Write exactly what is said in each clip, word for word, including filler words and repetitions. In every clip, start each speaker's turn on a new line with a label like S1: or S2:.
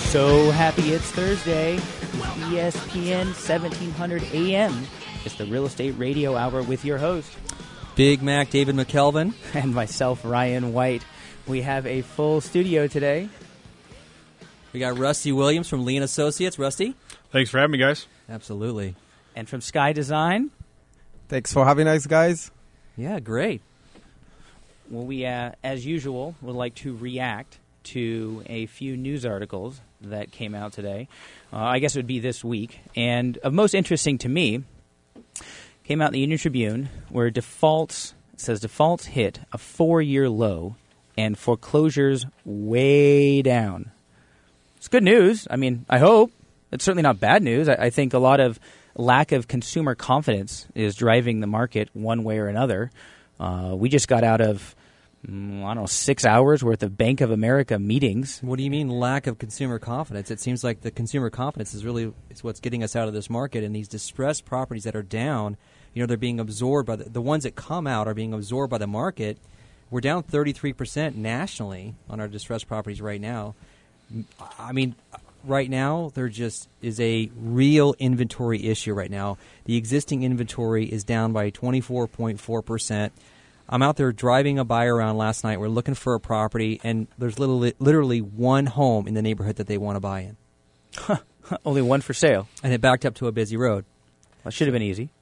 S1: So happy it's Thursday. It's E S P N seventeen hundred A M. It's the Real Estate Radio Hour with your host,
S2: Big Mac David McKelvin.
S1: And myself, Ryan White. We have a full studio today.
S2: We got Rusty Williams from Lee and Associates. Rusty?
S3: Thanks for having me, guys.
S2: Absolutely.
S1: And from Sky Design.
S4: Thanks for having us, guys.
S2: Yeah, great.
S1: Well, we, uh, as usual, would like to react to a few news articles that came out today. Uh, I guess it would be this week. And of most interesting to me, came out in the Union Tribune, where defaults, it says defaults hit a four-year low and foreclosures way down. It's good news. I mean, I hope. It's certainly not bad news. I, I think a lot of lack of consumer confidence is driving the market one way or another. Uh, we just got out of, mm, I don't know, six hours worth of Bank of America meetings.
S2: What do you mean lack of consumer confidence? It seems like the consumer confidence is really is what's getting us out of this market. And these distressed properties that are down, you know, they're being absorbed by the, the ones that come out are being absorbed by the market. We're down thirty-three percent nationally on our distressed properties right now. I mean, right now, there just is a real inventory issue right now. The existing inventory is down by twenty-four point four percent. I'm out there driving a buyer around last night. We're looking for a property, and there's literally, literally one home in the neighborhood that they want to buy in.
S1: Huh. Only one for sale.
S2: And it backed up to a busy road.
S1: That should have been easy.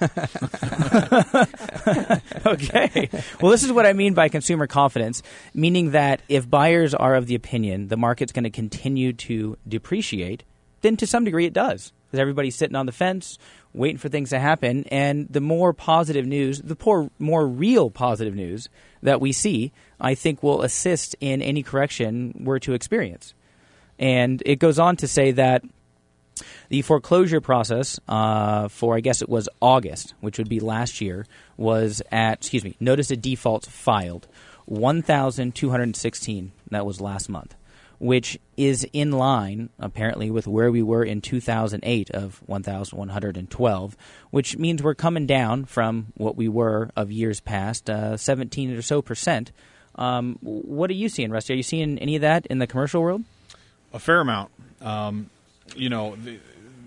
S1: Okay. Well, this is what I mean by consumer confidence, meaning that if buyers are of the opinion the market's going to continue to depreciate, then to some degree it does. Because everybody's sitting on the fence, waiting for things to happen. And the more positive news, the poor, more real positive news that we see, I think will assist in any correction we're to experience. And it goes on to say that the foreclosure process uh, for, I guess it was August, which would be last year, was at, excuse me, notice of defaults filed, one thousand two hundred sixteen. That was last month, which is in line, apparently, with where we were in two thousand eight of one thousand one hundred twelve, which means we're coming down from what we were of years past, uh, seventeen or so percent. Um, what are you seeing, Rusty? Are you seeing any of that in the commercial world?
S3: A fair amount. Um You know, the,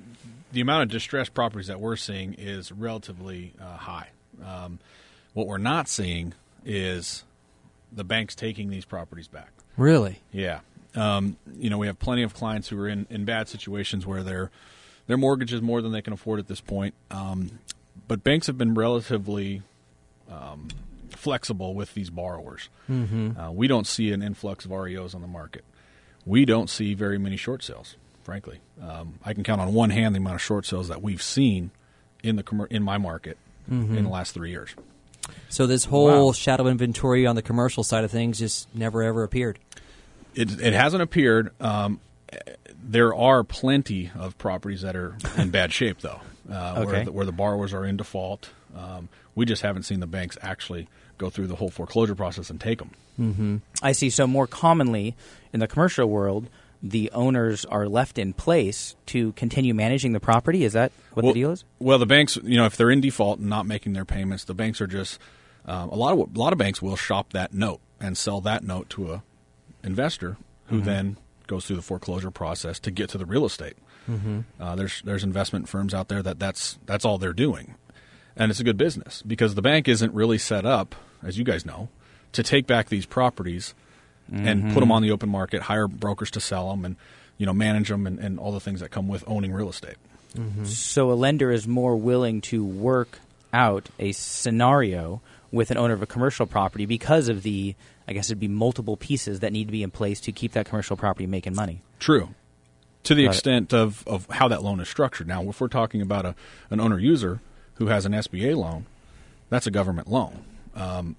S3: the amount of distressed properties that we're seeing is relatively uh, high. Um, what we're not seeing is the banks taking these properties back.
S2: Really?
S3: Yeah. Um, you know, we have plenty of clients who are in, in bad situations where their their mortgage is more than they can afford at this point. Um, but banks have been relatively um, flexible with these borrowers.
S2: Mm-hmm.
S3: Uh, we don't see an influx of R E Os on the market. We don't see very many short sales. Frankly, um, I can count on one hand the amount of short sales that we've seen in the com- in my market mm-hmm. in the last three years.
S2: So this whole
S3: wow.
S2: shadow inventory on the commercial side of things just never ever appeared.
S3: It, it hasn't appeared. Um, there are plenty of properties that are in bad shape, though, uh,
S1: okay.
S3: where, the, where the borrowers are in default. Um, we just haven't seen the banks actually go through the whole foreclosure process and take them.
S1: Mm-hmm. I see. So more commonly in the commercial world, the owners are left in place to continue managing the property? Is that what
S3: well,
S1: the deal is?
S3: Well, the banks, you know, if they're in default and not making their payments, the banks are just um, a lot of a lot of banks will shop that note and sell that note to a investor who mm-hmm. then goes through the foreclosure process to get to the real estate.
S2: Mm-hmm.
S3: Uh, there's there's investment firms out there that that's that's all they're doing, and it's a good business because the bank isn't really set up, as you guys know, to take back these properties and mm-hmm. put them on the open market, hire brokers to sell them, and you know manage them, and, and all the things that come with owning real estate.
S1: Mm-hmm. So a lender is more willing to work out a scenario with an owner of a commercial property because of the, I guess it'd be multiple pieces that need to be in place to keep that commercial property making money.
S3: True. To the
S1: Got
S3: extent of, of how that loan is structured. Now, if we're talking about a an owner-user who has an S B A loan, that's a government loan. Um,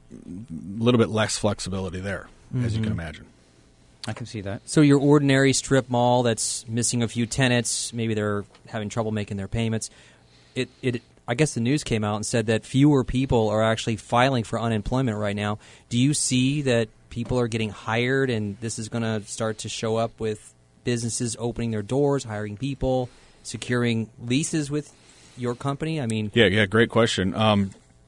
S3: a little bit less flexibility there. Mm-hmm. As you can imagine.
S1: I can see that.
S2: So your ordinary strip mall that's missing a few tenants, maybe they're having trouble making their payments. It, it, I guess the news came out and said that fewer people are actually filing for unemployment right now. Do you see that people are getting hired and this is going to start to show up with businesses opening their doors, hiring people, securing leases with your company? I mean,
S3: yeah, yeah, great question. Um,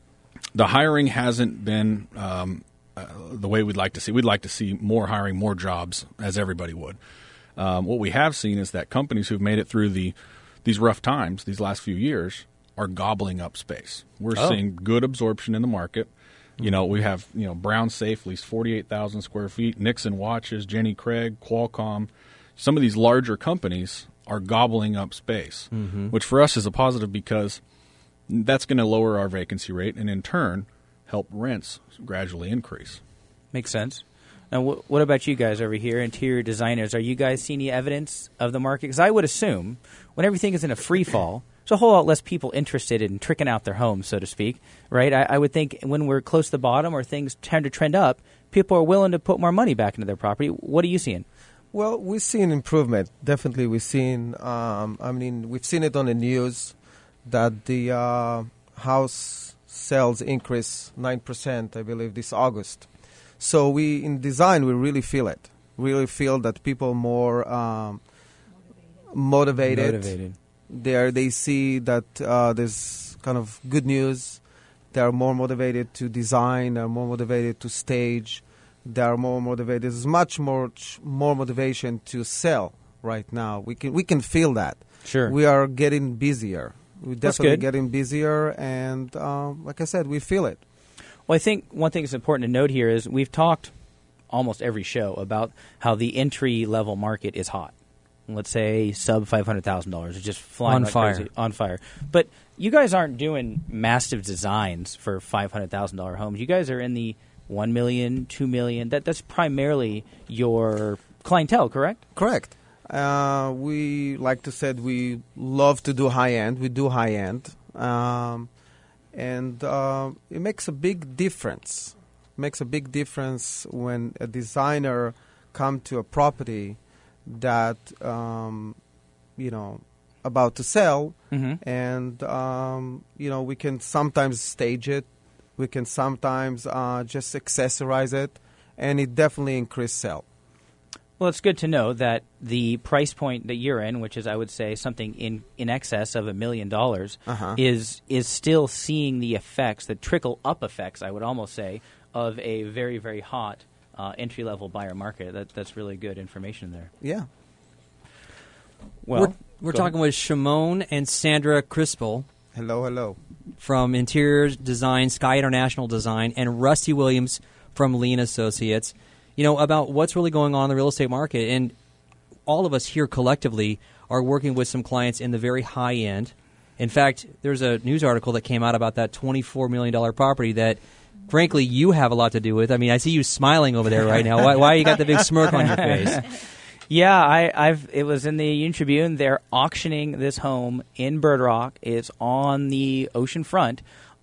S3: the hiring hasn't been um, uh, the way we'd like to see. We'd like to see more hiring, more jobs, as everybody would. Um, what we have seen is that companies who've made it through the these rough times, these last few years, are gobbling up space. We're
S1: Oh.
S3: seeing good absorption in the market. You know, we have, you know, Brown Safe leased forty-eight thousand square feet, Nixon Watches, Jenny Craig, Qualcomm. Some of these larger companies are gobbling up space, mm-hmm. which for us is a positive because that's going to lower our vacancy rate and in turn help rents gradually increase.
S1: Makes sense. Now, wh- what about you guys over here, interior designers? Are you guys seeing any evidence of the market? Because I would assume when everything is in a free fall, there's a whole lot less people interested in tricking out their homes, so to speak, right? I, I would think when we're close to the bottom or things tend to trend up, people are willing to put more money back into their property. What are you seeing?
S4: Well, we've seen improvement. Definitely, we've seen. Um, I mean, we've seen it on the news that the uh, house sales increased nine percent, I believe, this August. So we, in design, we really feel it. Really feel that people more um, motivated.
S1: Motivated.
S4: There, they see that uh, there's kind of good news. They are more motivated to design. They are more motivated to stage. They are more motivated. There's much more more motivation to sell right now. We can we can feel that.
S1: Sure.
S4: We are getting busier. We're
S1: That's
S4: definitely
S1: good.
S4: getting busier, and um, like I said, we feel it.
S1: Well, I think one thing that's important to note here is we've talked almost every show about how the entry-level market is hot. Let's say sub five hundred thousand dollars. It's just flying
S2: On
S1: like
S2: fire.
S1: crazy. On fire. But you guys aren't doing massive designs for five hundred thousand dollars homes. You guys are in the one million dollars, two million dollars. That, that's primarily your clientele, correct?
S4: Correct. Uh, we like to said we love to do high end. We do high end, um, and uh, it makes a big difference. Makes a big difference when a designer come to a property that um, you know about to sell,
S1: Mm-hmm.
S4: and um, you know we can sometimes stage it. We can sometimes uh, just accessorize it, and it definitely increase sale.
S1: Well, it's good to know that the price point that you're in, which is, I would say, something in, in excess of a million dollars,
S4: Uh-huh.
S1: is is still seeing the effects, the trickle-up effects, I would almost say, of a very, very hot uh, entry-level buyer market. That, that's really good information there.
S4: Yeah.
S1: Well,
S2: we're we're
S1: go
S2: talking
S1: ahead.
S2: with Shimon and Sandra Crispel
S4: Hello, hello.
S2: from Interior Design, Sky International Design, and Rusty Williams from Lean Associates, you know, about what's really going on in the real estate market. And all of us here collectively are working with some clients in the very high end. In fact, there's a news article that came out about that twenty-four million dollars property that, frankly, you have a lot to do with. I mean, I see you smiling over there right now. Why, why you got the big smirk on your face?
S1: Yeah, I, I've. It was in the Union Tribune. They're auctioning this home in Bird Rock. It's on the ocean front.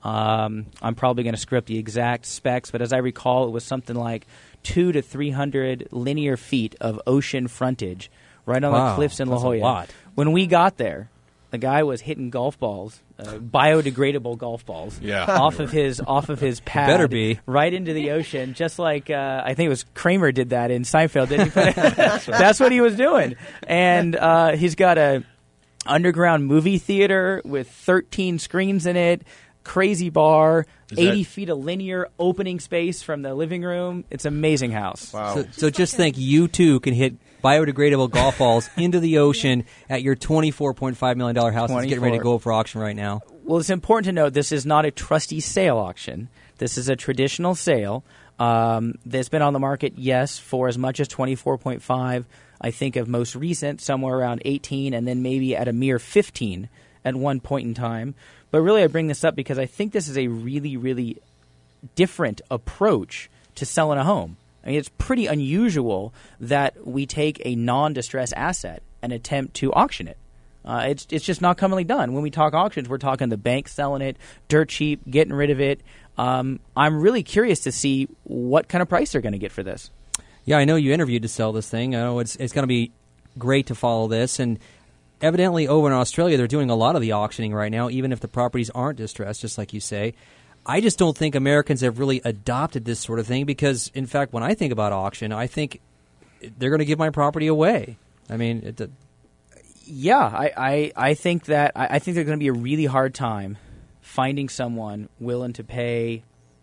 S1: Um, I'm probably going to screw up the exact specs, but as I recall, it was something like two to three hundred linear feet of ocean frontage, right on
S2: Wow,
S1: the cliffs in La
S2: that's a
S1: Jolla.
S2: lot.
S1: When we got there, the guy was hitting golf balls, uh, biodegradable golf balls,
S3: Yeah.
S1: off of his off of his pad,
S2: better be.
S1: right into the ocean, just like uh, I think it was Kramer did that in Seinfeld, didn't he? That's what he was doing, and uh, he's got a underground movie theater with thirteen screens in it, crazy bar,
S3: Is
S1: eighty
S3: that-
S1: feet of linear opening space from the living room. It's an amazing house.
S4: Wow.
S2: So, so just think you too can hit biodegradable golf balls into the ocean at your twenty-four point five million dollars house that's getting ready to
S1: twenty-four.
S2: go for auction right now.
S1: Well, it's important to note this is not a trustee sale auction. This is a traditional sale um, that's been on the market, yes, for as much as twenty-four point five. I think of most recent, somewhere around eighteen, and then maybe at a mere fifteen at one point in time. But really, I bring this up because I think this is a really, really different approach to selling a home. I mean, it's pretty unusual that we take a non-distress asset and attempt to auction it. Uh, it's it's just not commonly done. When we talk auctions, we're talking the bank selling it, dirt cheap, getting rid of it. Um, I'm really curious to see what kind of price they're going to get for this.
S2: Yeah, I know you interviewed to sell this thing. I know it's it's going to be great to follow this. And evidently over in Australia, they're doing a lot of the auctioning right now, even if the properties aren't distressed, just like you say. I just don't think Americans have really adopted this sort of thing because, in fact, when I think about auction, I think they're going to give my property away. I mean, it,
S1: Yeah, I, I, I think that I, I think there's going to be a really hard time finding someone willing to pay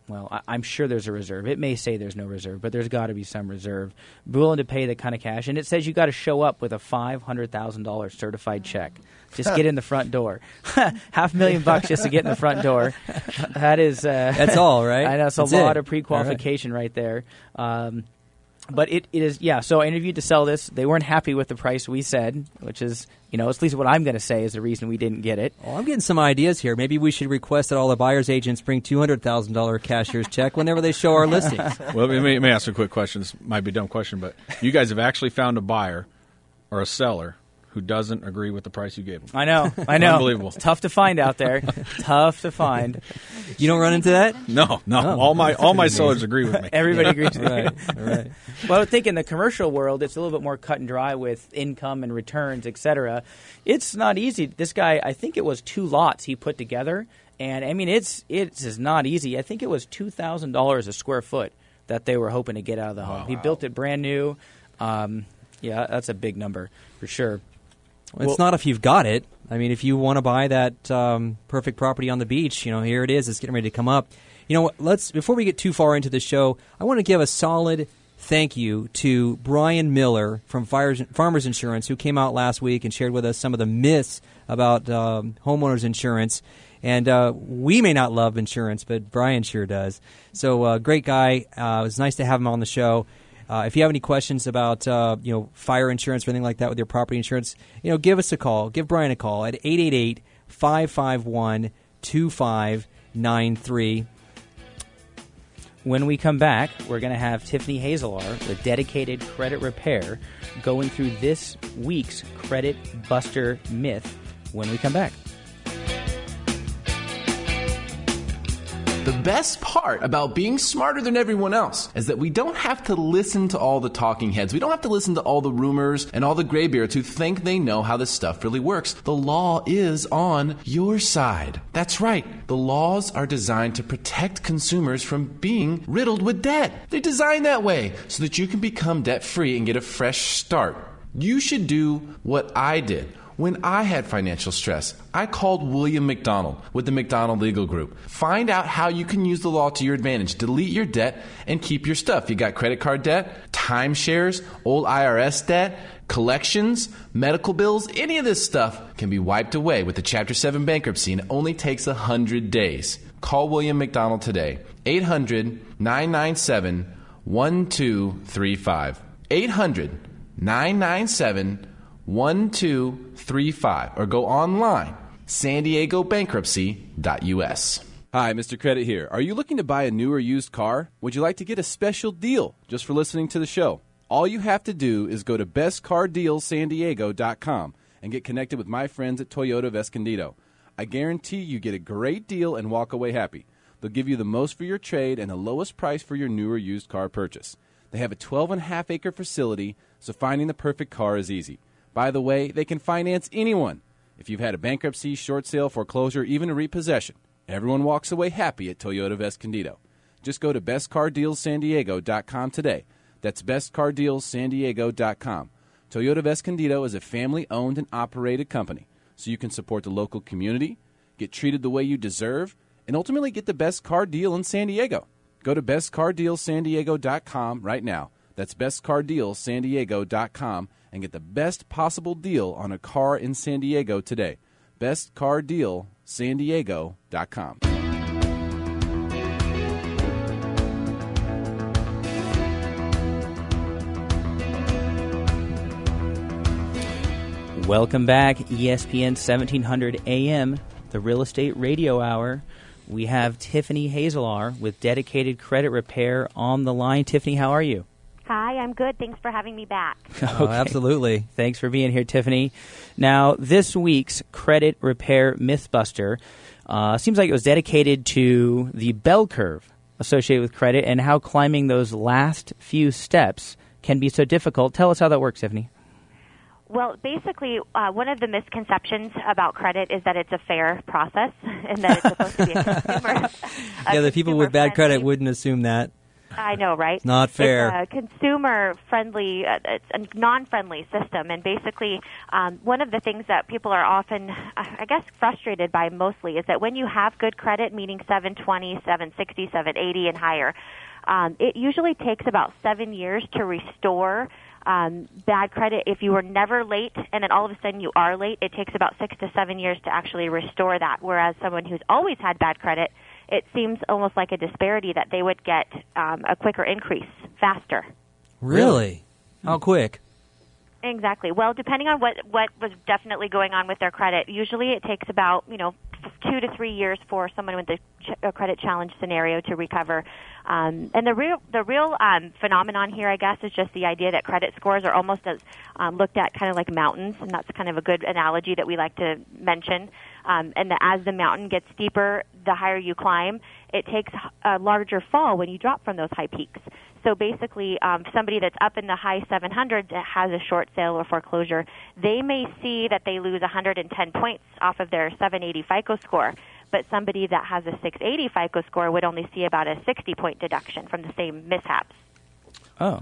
S1: Well, I, I'm sure there's a reserve. It may say there's no reserve, but there's got to be some reserve. Be willing to pay the kind of cash. And it says you got to show up with a five hundred thousand dollars certified check. Just get in the front door. Half a million bucks just to get in the front door. That is... Uh,
S2: That's all, right?
S1: I know. It's a
S2: That's
S1: lot
S2: it.
S1: of pre-qualification right. right there. Um, but it, it is... Yeah, so I interviewed to sell this. They weren't happy with the price we said, which is, you know, at least what I'm going to say is the reason we didn't get it.
S2: Well, I'm getting some ideas here. Maybe we should request that all the buyer's agents bring two hundred thousand dollars cashier's check whenever they show our listings.
S3: Well, let me, let me ask you a quick question. This might be a dumb question, but you guys have actually found a buyer or a seller who doesn't agree with the price you gave them.
S1: I know. I know.
S3: Unbelievable.
S1: It's tough to find out there. Tough to find.
S2: You don't run into that?
S3: No, no.
S2: Oh,
S3: all my all my
S2: amazing.
S3: sellers agree with me.
S1: Everybody agrees with you.
S2: Right, right.
S1: Well, I would think in the commercial world, it's a little bit more cut and dry with income and returns, et cetera. It's not easy. This guy, I think it was two lots he put together. And, I mean, it's it's is not easy. I think it was two thousand dollars a square foot that they were hoping to get out of the home.
S3: Wow.
S1: He built it brand new. Um, yeah, that's a big number for sure.
S2: Well, it's well, not if you've got it. I mean, if you want to buy that um, perfect property on the beach, you know, here it is. It's getting ready to come up. You know, let's before we get too far into the show, I want to give a solid thank you to Brian Miller from Fires, Farmers Insurance, who came out last week and shared with us some of the myths about um, homeowners insurance. And uh, we may not love insurance, but Brian sure does. So, uh, great guy. Uh, it was nice to have him on the show. Uh, if you have any questions about uh, you know fire insurance or anything like that with your property insurance, you know, give us a call. Give Brian a call at eight eight eight, five five one, two five nine three.
S1: When we come back, we're going to have Tiffany Hazelar with Dedicated Credit Repair going through this week's Credit Buster myth when we come back.
S5: The best part about being smarter than everyone else is that we don't have to listen to all the talking heads. We don't have to listen to all the rumors and all the graybeards who think they know how this stuff really works. The law is on your side. That's right. The laws are designed to protect consumers from being riddled with debt. They're designed that way so that you can become debt-free and get a fresh start. You should do what I did. When I had financial stress, I called William McDonald with the McDonald Legal Group. Find out how you can use the law to your advantage. Delete your debt and keep your stuff. You got credit card debt, timeshares, old I R S debt, collections, medical bills. Any of this stuff can be wiped away with the Chapter seven bankruptcy, and it only takes one hundred days. Call William McDonald today. eight hundred, nine nine seven, one two three five. eight hundred, nine nine seven, one two three five, or go online, san diego bankruptcy dot u s.
S6: Hi, Mister Credit here. Are you looking to buy a new or used car? Would you like to get a special deal just for listening to the show? All you have to do is go to best car deals san diego dot com and get connected with my friends at Toyota of Escondido. I guarantee you get a great deal and walk away happy. They'll give you the most for your trade and the lowest price for your new or used car purchase. They have a twelve and a half acre facility, so finding the perfect car is easy. By the way, they can finance anyone. If you've had a bankruptcy, short sale, foreclosure, even a repossession, everyone walks away happy at Toyota of Escondido. Just go to best car deals san diego dot com today. That's best car deals san diego dot com. Toyota of Escondido is a family-owned and operated company, so you can support the local community, get treated the way you deserve, and ultimately get the best car deal in San Diego. Go to best car deals san diego dot com right now. That's best car deals san diego dot com and get the best possible deal on a car in San Diego today. best car deal san diego dot com.
S1: Welcome back, E S P N seventeen hundred A M, the Real Estate Radio Hour. We have Tiffany Hazelar with Dedicated Credit Repair on the line. Tiffany, how are you?
S7: Hi, I'm good. Thanks for having me back.
S1: Okay.
S2: Oh, absolutely.
S1: Thanks for being here, Tiffany. Now, this week's Credit Repair Mythbuster uh, seems like it was dedicated to the bell curve associated with credit and how climbing those last few steps can be so difficult. Tell us how that works, Tiffany.
S7: Well, basically, uh, one of the misconceptions about credit is that it's a fair process and that it's supposed to be a consumer.
S2: Yeah, the people with bad credit
S7: friendly.
S2: wouldn't assume that.
S7: I know, right?
S2: Not fair.
S7: It's a consumer-friendly, uh, it's a non-friendly system, and basically, um, one of the things that people are often, uh, I guess, frustrated by mostly is that when you have good credit, meaning seven twenty, seven sixty, seven eighty, and higher, um, it usually takes about seven years to restore um, bad credit. If you were never late, and then all of a sudden you are late, it takes about six to seven years to actually restore that. Whereas someone who's always had bad credit, it seems almost like a disparity that they would get um, a quicker increase faster.
S2: Really? How quick?
S7: Exactly. Well, depending on what, what was definitely going on with their credit, usually it takes about, you know, two to three years for someone with a, ch- a credit challenge scenario to recover. Um, and the real the real um, phenomenon here, I guess, is just the idea that credit scores are almost as um, looked at kind of like mountains, and that's kind of a good analogy that we like to mention. Um, and that as the mountain gets steeper, the higher you climb, it takes a larger fall when you drop from those high peaks. So basically, um, somebody that's up in the high seven hundreds that has a short sale or foreclosure, they may see that they lose one hundred ten points off of their seven eighty FICO score, but somebody that has a six eighty FICO score would only see about a sixty point deduction from the same mishaps.
S1: Oh.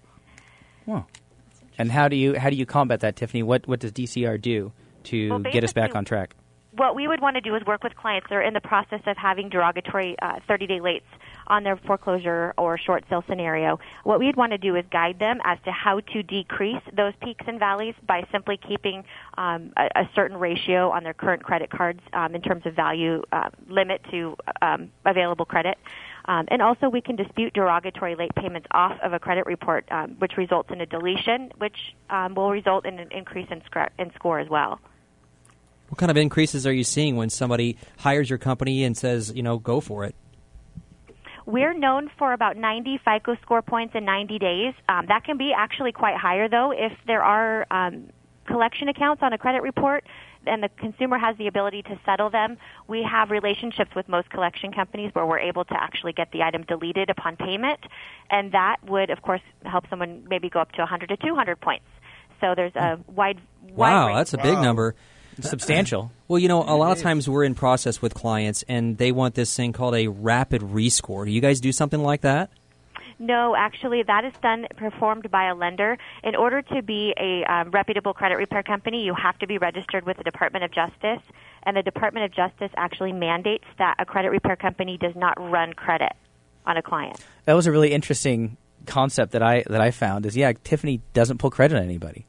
S1: Wow. And how do you how do you combat that, Tiffany? What what does D C R do to
S7: Well,
S1: get us back
S7: basically,
S1: on track?
S7: What we would want to do is work with clients that are in the process of having derogatory uh, thirty-day lates on their foreclosure or short sale scenario. What we'd want to do is guide them as to how to decrease those peaks and valleys by simply keeping um, a, a certain ratio on their current credit cards um, in terms of value uh, limit to um, available credit. Um, and also we can dispute derogatory late payments off of a credit report, um, which results in a deletion, which um, will result in an increase in, sc- in score as well.
S2: What kind of increases are you seeing when somebody hires your company and says, you know, go for it?
S7: We're known for about ninety FICO score points in ninety days. Um, that can be actually quite higher, though, if there are um, collection accounts on a credit report and the consumer has the ability to settle them. We have relationships with most collection companies where we're able to actually get the item deleted upon payment, and that would, of course, help someone maybe go up to one hundred to two hundred points. So there's a wide, wide
S2: Wow,
S7: range.
S2: that's a big
S4: Wow.
S2: number.
S1: Substantial.
S2: Well, you know, a lot of times we're in process with clients, and they want this thing called a rapid rescore. Do you guys do something like that?
S7: No, actually, that is done, performed by a lender. In order to be a um, reputable credit repair company, you have to be registered with the Department of Justice, and the Department of Justice actually mandates that a credit repair company does not run credit on a client.
S1: That was a really interesting concept that I that I found. Is yeah, Tiffany doesn't pull credit on anybody.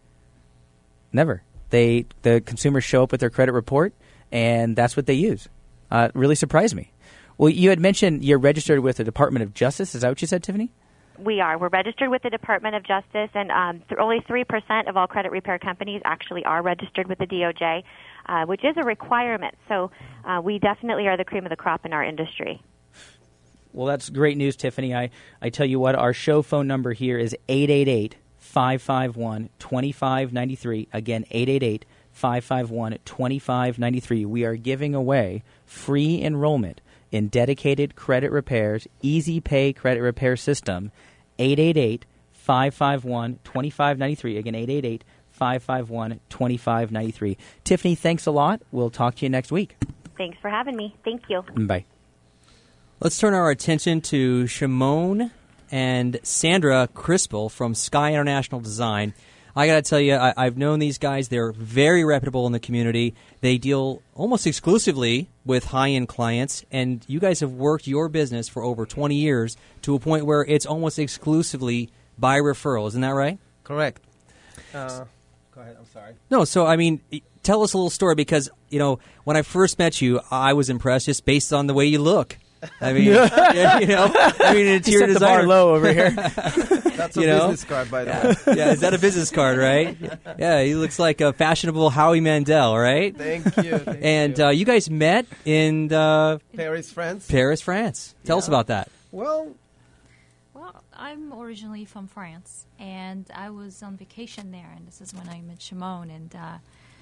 S1: Never. They the consumers show up with their credit report, and that's what they use. Uh, it really surprised me. Well, you had mentioned you're registered with the Department of Justice. Is that what you said, Tiffany?
S7: We are. We're registered with the Department of Justice, and um, th- only three percent of all credit repair companies actually are registered with the D O J, uh, which is a requirement. So uh, we definitely are the cream of the crop in our industry.
S1: Well, that's great news, Tiffany. I, I tell you what, our show phone number here is eight eight eight, five five one, two five nine three. Again, eight eight eight, five five one, two five nine three. We are giving away free enrollment in dedicated credit repairs, Easy Pay credit repair system, eight eight eight, five five one, two five nine three. Again, eight eight eight, five five one, two five nine three. Tiffany, thanks a lot. We'll talk to you next week.
S7: Thanks for having me. Thank you.
S1: Bye.
S2: Let's turn our attention to Shimon and Sandra Crispel from Sky International Design. I got to tell you, I, I've known these guys. They're very reputable in the community. They deal almost exclusively with high-end clients, and you guys have worked your business for over twenty years to a point where it's almost exclusively by referral. Isn't that right?
S4: Correct. Uh, go ahead. I'm sorry.
S2: No, so, I mean, tell us a little story because, you know, when I first met you, I was impressed just based on the way you look. I mean, yeah, you know, I mean, it's
S1: You
S2: your
S1: set the
S2: designer.
S1: bar low over here.
S4: That's a
S2: You know?
S4: business card, by the way.
S2: Yeah, is that a business card, right? Yeah, he looks like a fashionable Howie Mandel, right?
S4: Thank you. Thank
S2: And
S4: you.
S2: uh, you guys met in uh,
S4: Paris, France.
S2: Paris, France. Tell us
S4: Yeah.
S2: about that.
S4: Well,
S8: Well, I'm originally from France, and I was on vacation there, and this is when I met Shimon, and uh,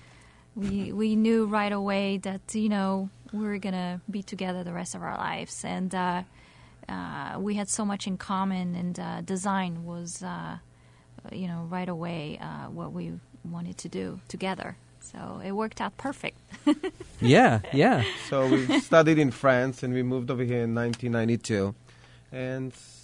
S8: we we knew right away that, you know, we were going to be together the rest of our lives, and uh, uh, we had so much in common, and uh, design was, uh, you know, right away uh, what we wanted to do together. So it worked out perfect.
S2: Yeah, yeah.
S4: so we studied in France, and we moved over here in nineteen ninety-two. And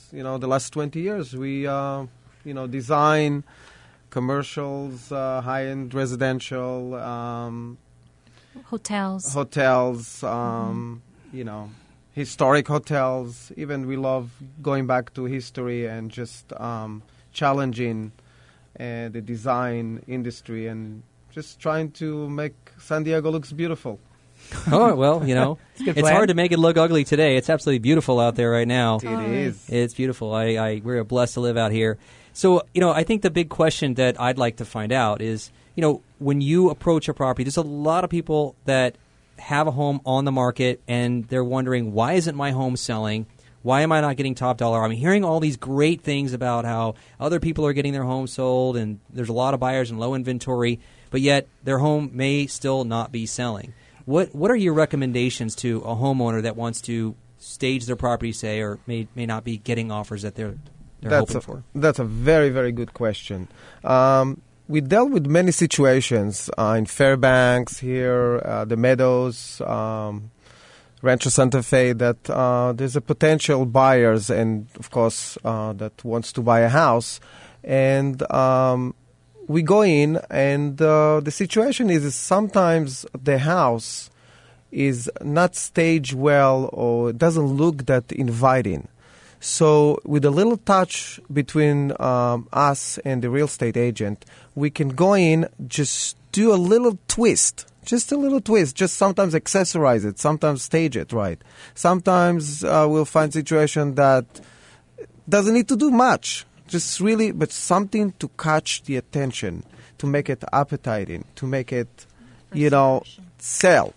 S4: you know, the last twenty years, we, uh, you know, design commercials, uh, high-end residential, um,
S8: Hotels.
S4: hotels, um, you know, historic hotels. Even we love going back to history and just um, challenging uh, the design industry and just trying to make San Diego looks beautiful.
S2: Oh, well, you know,
S1: good
S2: it's
S1: plan.
S2: hard to make it look ugly today. It's absolutely beautiful out there right now.
S4: It is.
S2: It's beautiful. I, I we're blessed to live out here. So, you know, I think the big question that I'd like to find out is, you know, when you approach a property, there's a lot of people that have a home on the market and they're wondering, why isn't my home selling? Why am I not getting top dollar? I'm hearing all these great things about how other people are getting their homes sold and there's a lot of buyers and low inventory, but yet their home may still not be selling. What what are your recommendations to a homeowner that wants to stage their property, say, or may may not be getting offers that they're they're
S4: That's
S2: hoping
S4: a,
S2: for?
S4: That's a very, very good question. Um, we dealt with many situations uh, in Fairbanks here, uh, the Meadows, um, Rancho Santa Fe, that uh, there's a potential buyers and, of course, uh, that wants to buy a house. And um, we go in, and uh, the situation is, is sometimes the house is not staged well or doesn't look that inviting. So with a little touch between um, us and the real estate agent, we can go in, just do a little twist, just a little twist, just sometimes accessorize it, sometimes stage it right. Sometimes uh, we'll find situation that doesn't need to do much, just really, but something to catch the attention, to make it appetizing, to make it, you know, sell.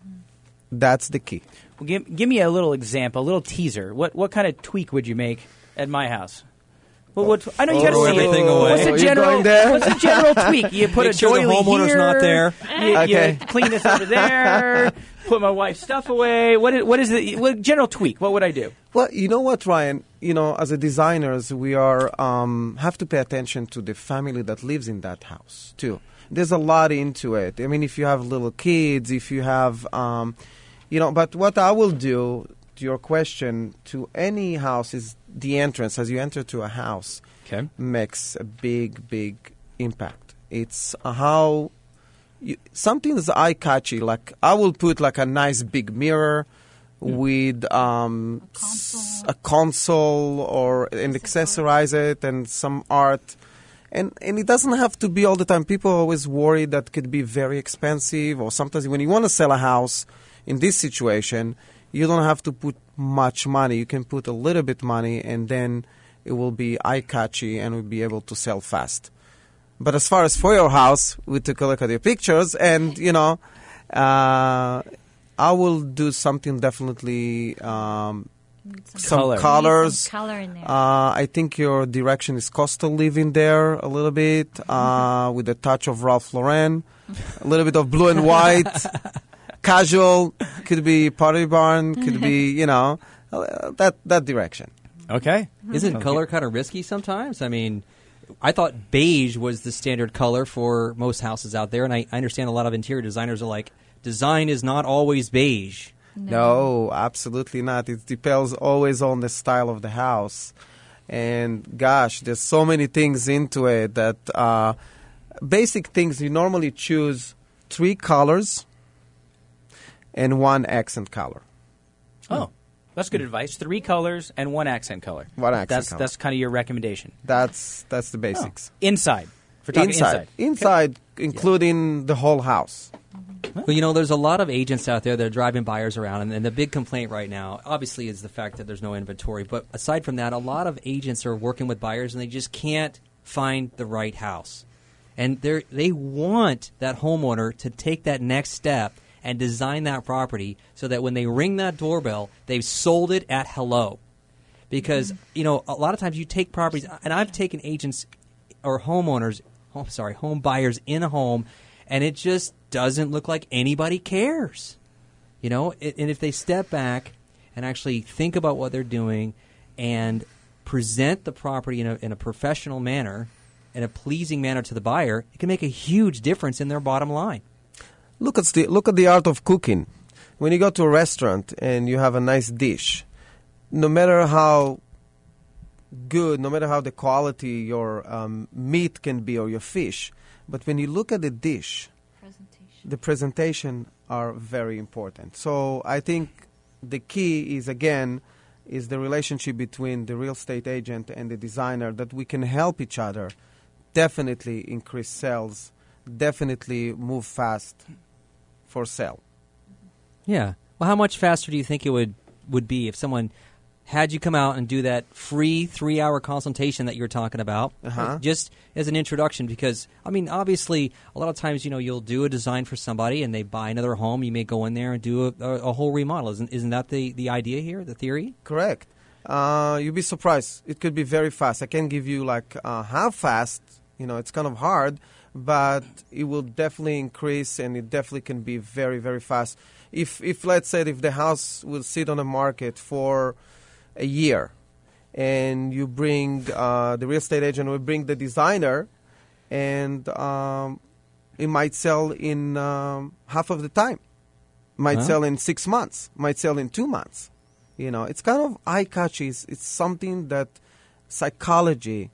S4: That's the key.
S1: Well, give, give me a little example, a little teaser. What what kind of tweak would you make at my house? Well, what, I know you got to
S2: Throw
S1: see
S2: everything
S1: it.
S2: away.
S1: What's
S4: Oh,
S1: the
S4: you're
S1: general?
S4: going there?
S1: What's the general tweak? You put
S2: Make
S1: a
S2: sure the
S1: doily
S2: homeowner's
S1: here.
S2: not there.
S1: You,
S4: Okay.
S1: you clean this over there. Put my wife's stuff away. What is, what is the what general tweak? What would I do?
S4: Well, you know what, Ryan? You know, as a designers, we are um, have to pay attention to the family that lives in that house too. There's a lot into it. I mean, if you have little kids, if you have, um, you know. But what I will do, to your question, to any house is the entrance. As you enter to a house,
S1: Okay.
S4: makes a big, big impact. It's uh, how you, something is eye catchy. Like I will put like a nice big mirror with um,
S8: A console.
S4: s- a console or and accessorize it and some art. And and it doesn't have to be all the time. People are always worried that it could be very expensive, or sometimes when you want to sell a house in this situation, you don't have to put much money. You can put a little bit money and then it will be eye-catchy and will be able to sell fast. But as far as for your house, we took a look at your pictures, and, you know, uh, I will do something definitely, um,
S8: Some,
S4: some
S1: Color.
S4: colors.
S8: Some color in there.
S4: Uh, I think your direction is coastal living there a little bit, uh, with a touch of Ralph Lauren, a little bit of blue and white, casual, could be Pottery Barn, could be, you know, uh, that, that direction.
S1: Okay.
S2: Isn't color kind of risky sometimes? I mean, I thought beige was the standard color for most houses out there, and I, I understand a lot of interior designers are like, design is not always beige.
S4: No, absolutely not. It depends always on the style of the house. And gosh, there's so many things into it that uh, basic things, you normally choose three colors and one accent color.
S1: Oh, that's good advice. Three colors and one accent color.
S4: One accent
S1: That's
S4: color.
S1: that's kind of your recommendation.
S4: That's that's the basics.
S1: Inside. If we're talking
S4: Inside,
S1: inside.
S4: inside, including the whole house.
S2: Well, you know, there's a lot of agents out there that are driving buyers around, and, and the big complaint right now, obviously, is the fact that there's no inventory. But aside from that, a lot of agents are working with buyers, and they just can't find the right house. And they they want that homeowner to take that next step and design that property so that when they ring that doorbell, they've sold it at hello. Because, you know, a lot of times you take properties, and I've taken agents or homeowners, oh, sorry, home buyers in a home, and it just doesn't look like anybody cares. You know, it, and if they step back and actually think about what they're doing and present the property in a, in a professional manner, in a pleasing manner to the buyer, it can make a huge difference in their bottom line.
S4: Look at the look at the art of cooking. When you go to a restaurant and you have a nice dish, no matter how good, no matter how the quality your um, meat can be or your fish, but when you look at the dish,
S8: Presentation.
S4: the presentation are very important. So I think the key is, again, is the relationship between the real estate agent and the designer, that we can help each other definitely increase sales, definitely move fast for sale.
S2: Yeah. Well, how much faster do you think it would, would be if someone had you come out and do that free three-hour consultation that you were talking about,
S4: Uh-huh.
S2: just as an introduction? Because, I mean, obviously, a lot of times, you know, you'll do a design for somebody and they buy another home. You may go in there and do a, a, a whole remodel. Isn't, isn't that the, the idea here, the theory?
S4: Correct. Uh, you'd be surprised. It could be very fast. I can't give you, like, uh, how fast. You know, it's kind of hard, but it will definitely increase, and it definitely can be very, very fast. If, if let's say, if the house will sit on the market for a year, and you bring uh, the real estate agent will bring the designer, and um, it might sell in um, half of the time. Might
S2: Huh?
S4: sell in six months. Might sell in two months. You know, it's kind of eye-catchy. It's, it's something that psychology,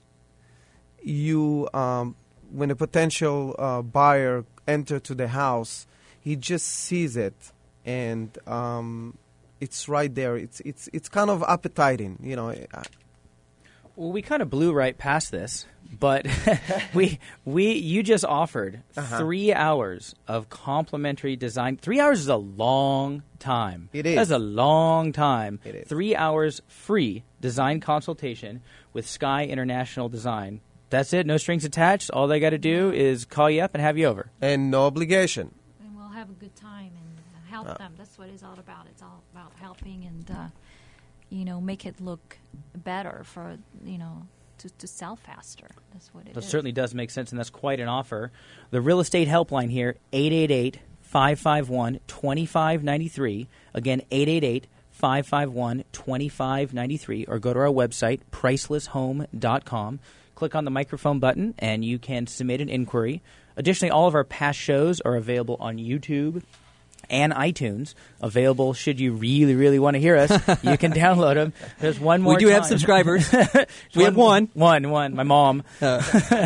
S4: you, um, when a potential uh, buyer enter to the house, he just sees it, and um, it's right there. It's it's it's kind of appetizing, you know.
S1: Well, we kind of blew right past this, but we we you just offered
S4: Uh-huh.
S1: three hours of complimentary design. Three hours is a long time.
S4: It is.
S1: That's a long time.
S4: It is.
S1: Three hours free design consultation with Sky International Design. That's it. No strings attached. All they got to do is call you up and have you over.
S4: And no obligation.
S8: And we'll have a good time and uh, help
S4: Uh.
S8: them. That's what it's all about. It's all about helping and, uh, you know, make it look better for, you know, to, to sell faster. That's what it
S1: That
S8: is.
S1: certainly does make sense, and that's quite an offer. The real estate helpline here, eight eight eight, five five one, two five nine three. Again, eight eight eight, five five one, two five nine three. Or go to our website, priceless home dot com. Click on the microphone button, and you can submit an inquiry. Additionally, all of our past shows are available on YouTube and iTunes. Available should you really, really want to hear us. You can download them. There's one more
S2: We do have
S1: time.
S2: subscribers. We have one.
S1: One, one. My mom.
S2: Uh,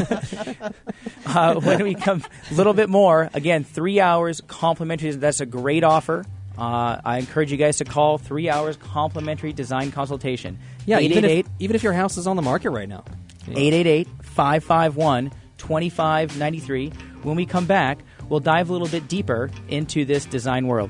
S1: uh, when we come a little bit more, again, three hours complimentary. That's a great offer. Uh, I encourage you guys to call. Three hours complimentary design consultation.
S2: yeah, even if,
S1: eight eight eight,
S2: even if your house is on the market right now.
S1: eight eight eight, five five one, two five nine three. When we come back, we'll dive a little bit deeper into this design world.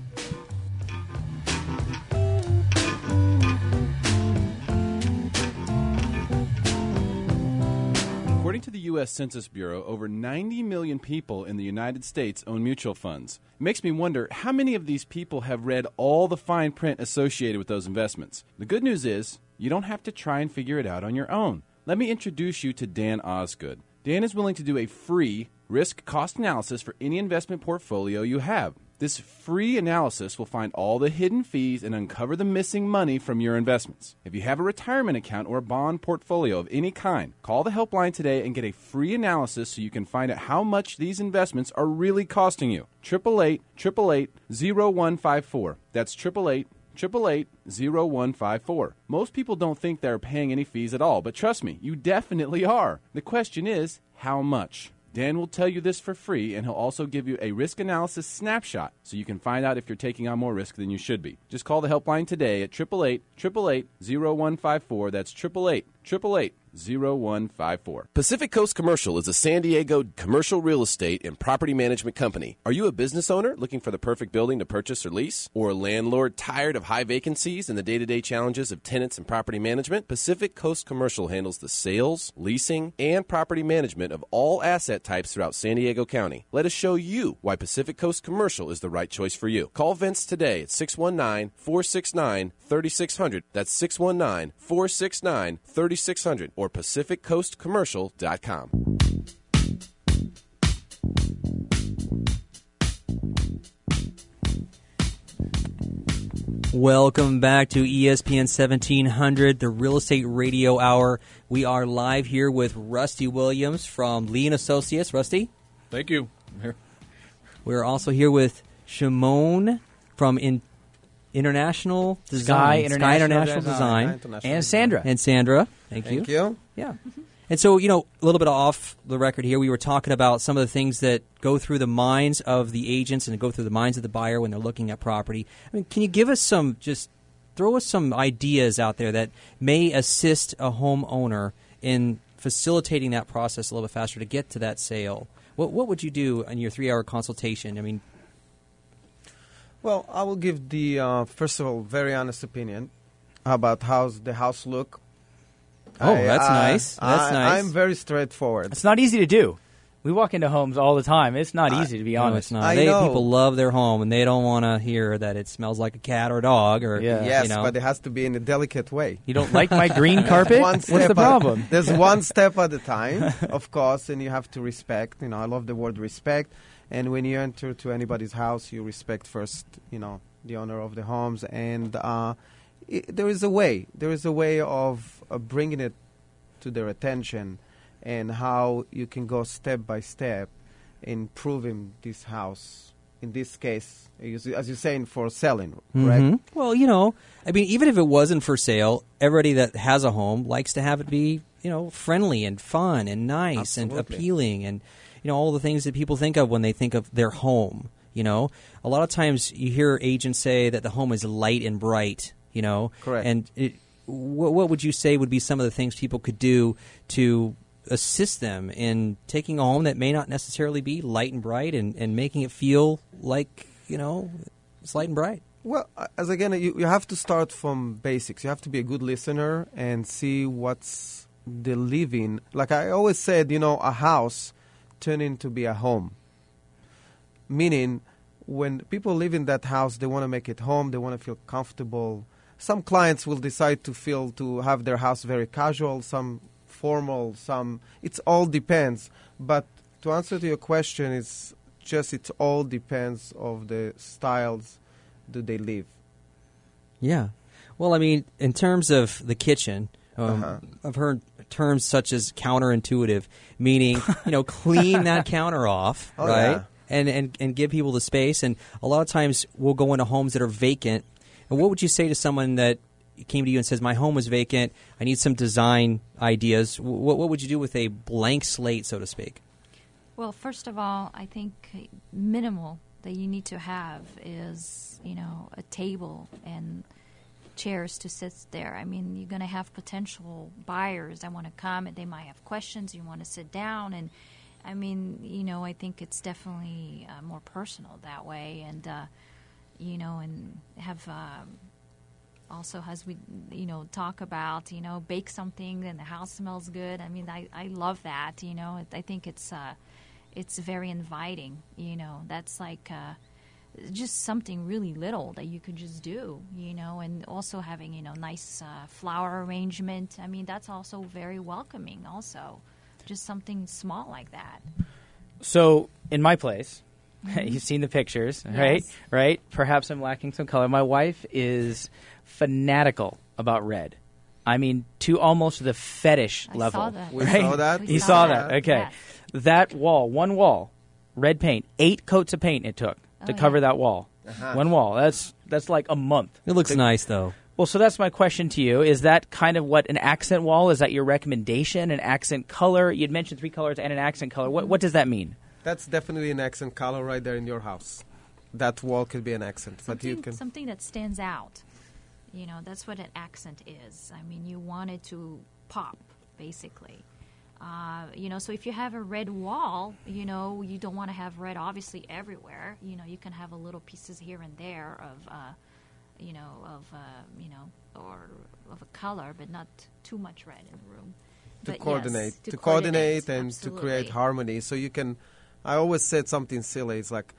S6: According to the U S Census Bureau, over ninety million people in the United States own mutual funds. It makes me wonder how many of these people have read all the fine print associated with those investments. The good news is, you don't have to try and figure it out on your own. Let me introduce you to Dan Osgood. Dan is willing to do a free risk-cost analysis for any investment portfolio you have. This free analysis will find all the hidden fees and uncover the missing money from your investments. If you have a retirement account or a bond portfolio of any kind, call the helpline today and get a free analysis so you can find out how much these investments are really costing you. eight eight eight, eight eight eight, zero one five four. That's eight eight eight, eight eight eight, zero one five four. Most people don't think they're paying any fees at all, but trust me, you definitely are. The question is, how much? Dan will tell you this for free, and he'll also give you a risk analysis snapshot so you can find out if you're taking on more risk than you should be. Just call the helpline today at eight eight eight, eight eight eight, zero one five four. That's eight eight eight, eight eight eight, zero one five four.
S9: Pacific Coast Commercial is a San Diego commercial real estate and property management company. Are you a business owner looking for the perfect building to purchase or lease? Or a landlord tired of high vacancies and the day-to-day challenges of tenants and property management? Pacific Coast Commercial handles the sales, leasing, and property management of all asset types throughout San Diego County. Let us show you why Pacific Coast Commercial is the right choice for you. Call Vince today at six one nine, four six nine, three six zero zero. That's six one nine, four six nine, three six zero zero. Or pacific coast commercial dot com.
S2: Welcome back to E S P N seventeen hundred, the Real Estate Radio Hour. We are live here with Rusty Williams from Lee and Associates. Rusty?
S3: Thank you. I'm here.
S2: We're also here with Shimon from in International Design.
S1: Sky International
S2: International
S1: Design.
S2: Design.
S1: And Sandra.
S2: And Sandra. Thank,
S4: Thank
S2: you.
S4: you.
S2: Yeah. And so, you know, a little bit off the record here, we were talking about some of the things that go through the minds of the agents and go through the minds of the buyer when they're looking at property. I mean, can you give us some, just throw us some ideas out there that may assist a homeowner in facilitating that process a little bit faster to get to that sale? What what would you do in your three-hour consultation? I mean,
S4: Well, I will give the, uh, first of all, very honest opinion about how the house look.
S2: Oh,
S4: I-
S2: that's
S4: I-
S2: nice. That's
S4: I,
S2: nice.
S4: I'm very straightforward.
S1: It's not easy to do. We walk into homes all the time. It's not easy, to be
S2: no,
S1: honest.
S2: it's not.
S4: I
S2: They,
S4: know.
S2: people love their home, and they don't want to hear that it smells like a cat or a dog. Or
S1: Yeah.
S4: Yes,
S2: you know.
S4: but it has to be in a delicate way.
S1: You don't like my green carpet?
S4: One
S1: What's
S4: step
S1: the
S4: at-
S1: problem?
S4: There's one step at a time, of course, and you have to respect. You know, I love the word respect. And when you enter to anybody's house, you respect first, you know, the owner of the homes. And uh, I there is a way. There is a way of uh, bringing it to their attention and how you can go step by step improving this house. In this case, as you- as you're saying, for selling, correct?
S2: Mhm. Well, you know, I mean, even if it wasn't for sale, everybody that has a home likes to have it be, you know, friendly and fun and nice and
S4: Absolutely.
S2: appealing and, you know, all the things that people think of when they think of their home. You know, a lot of times you hear agents say that the home is light and bright, you know.
S4: Correct.
S2: And it, what, what would you say would be some of the things people could do to assist them in taking a home that may not necessarily be light and bright and, and making it feel like, you know, it's light and bright?
S4: Well, uh, as again, you, you have to start from basics. You have to be a good listener and see what's the living. Like I always said, you know, a house turned into be a home. Meaning, when people live in that house, they want to make it home. They want to feel comfortable. Some clients will decide to feel to have their house very casual. Some formal. Some. It all depends. But to answer to your question, it's just it all depends of the styles do they live.
S2: Yeah. Well, I mean, in terms of the kitchen, um,
S4: Uh-huh.
S2: I've heard terms such as counterintuitive, meaning, you know, clean that counter off,
S4: Oh,
S2: right?
S4: yeah.
S2: And, and and give people the space. And a lot of times we'll go into homes that are vacant. And what would you say to someone that came to you and says, my home is vacant, I need some design ideas? What, what would you do with a blank slate, so to speak?
S8: Well, first of all, I think minimal that you need to have is, you know, a table and chairs to sit there. I mean, you're going to have potential buyers that want to come and they might have questions. You want to sit down. And, I mean, you know, I think it's definitely uh, more personal that way. And, uh, you know, and have um, also, as we, you know, talk about, you know, bake something and the house smells good. I mean, I, I love that, you know. I think it's uh, it's very inviting, you know. That's like uh, just something really little that you could just do, you know, and also having, you know, nice uh, flower arrangement. I mean, that's also very welcoming also. Just something small like that.
S1: So, in my place, you've seen the pictures, right?
S8: Yes.
S1: Right? Perhaps I'm lacking some color. My wife is fanatical about red. I mean, to almost the fetish
S8: I
S1: level.
S8: saw that.
S4: We
S1: right?
S4: saw that.
S8: We
S1: You
S8: saw
S1: saw
S8: that.
S1: that. Okay.
S8: Yes.
S1: That wall, one wall, red paint, eight coats of paint it took
S8: Oh,
S1: to
S8: yeah.
S1: cover that wall.
S4: Uh-huh.
S1: One wall. That's that's like a month.
S2: It looks
S1: To-
S2: nice, though.
S1: Well, so that's my question to you. Is that kind of what an accent wall? Is that your recommendation? An accent color? You'd mentioned three colors and an accent color. What what does that mean?
S4: That's definitely an accent color right there in your house. That wall could be an accent, but you
S8: Something,
S4: can.
S8: something that stands out. You know, that's what an accent is. I mean, you want it to pop, basically. Uh, you know, so if you have a red wall, you know, you don't want to have red obviously everywhere. You know, you can have a little pieces here and there of, uh, you know, of, uh, you know, or of a color, but not too much red in the room.
S4: to
S8: But yes,
S4: coordinate,
S8: to,
S4: to coordinate, and
S8: absolutely.
S4: to create harmony. So you can. I always said something silly. It's like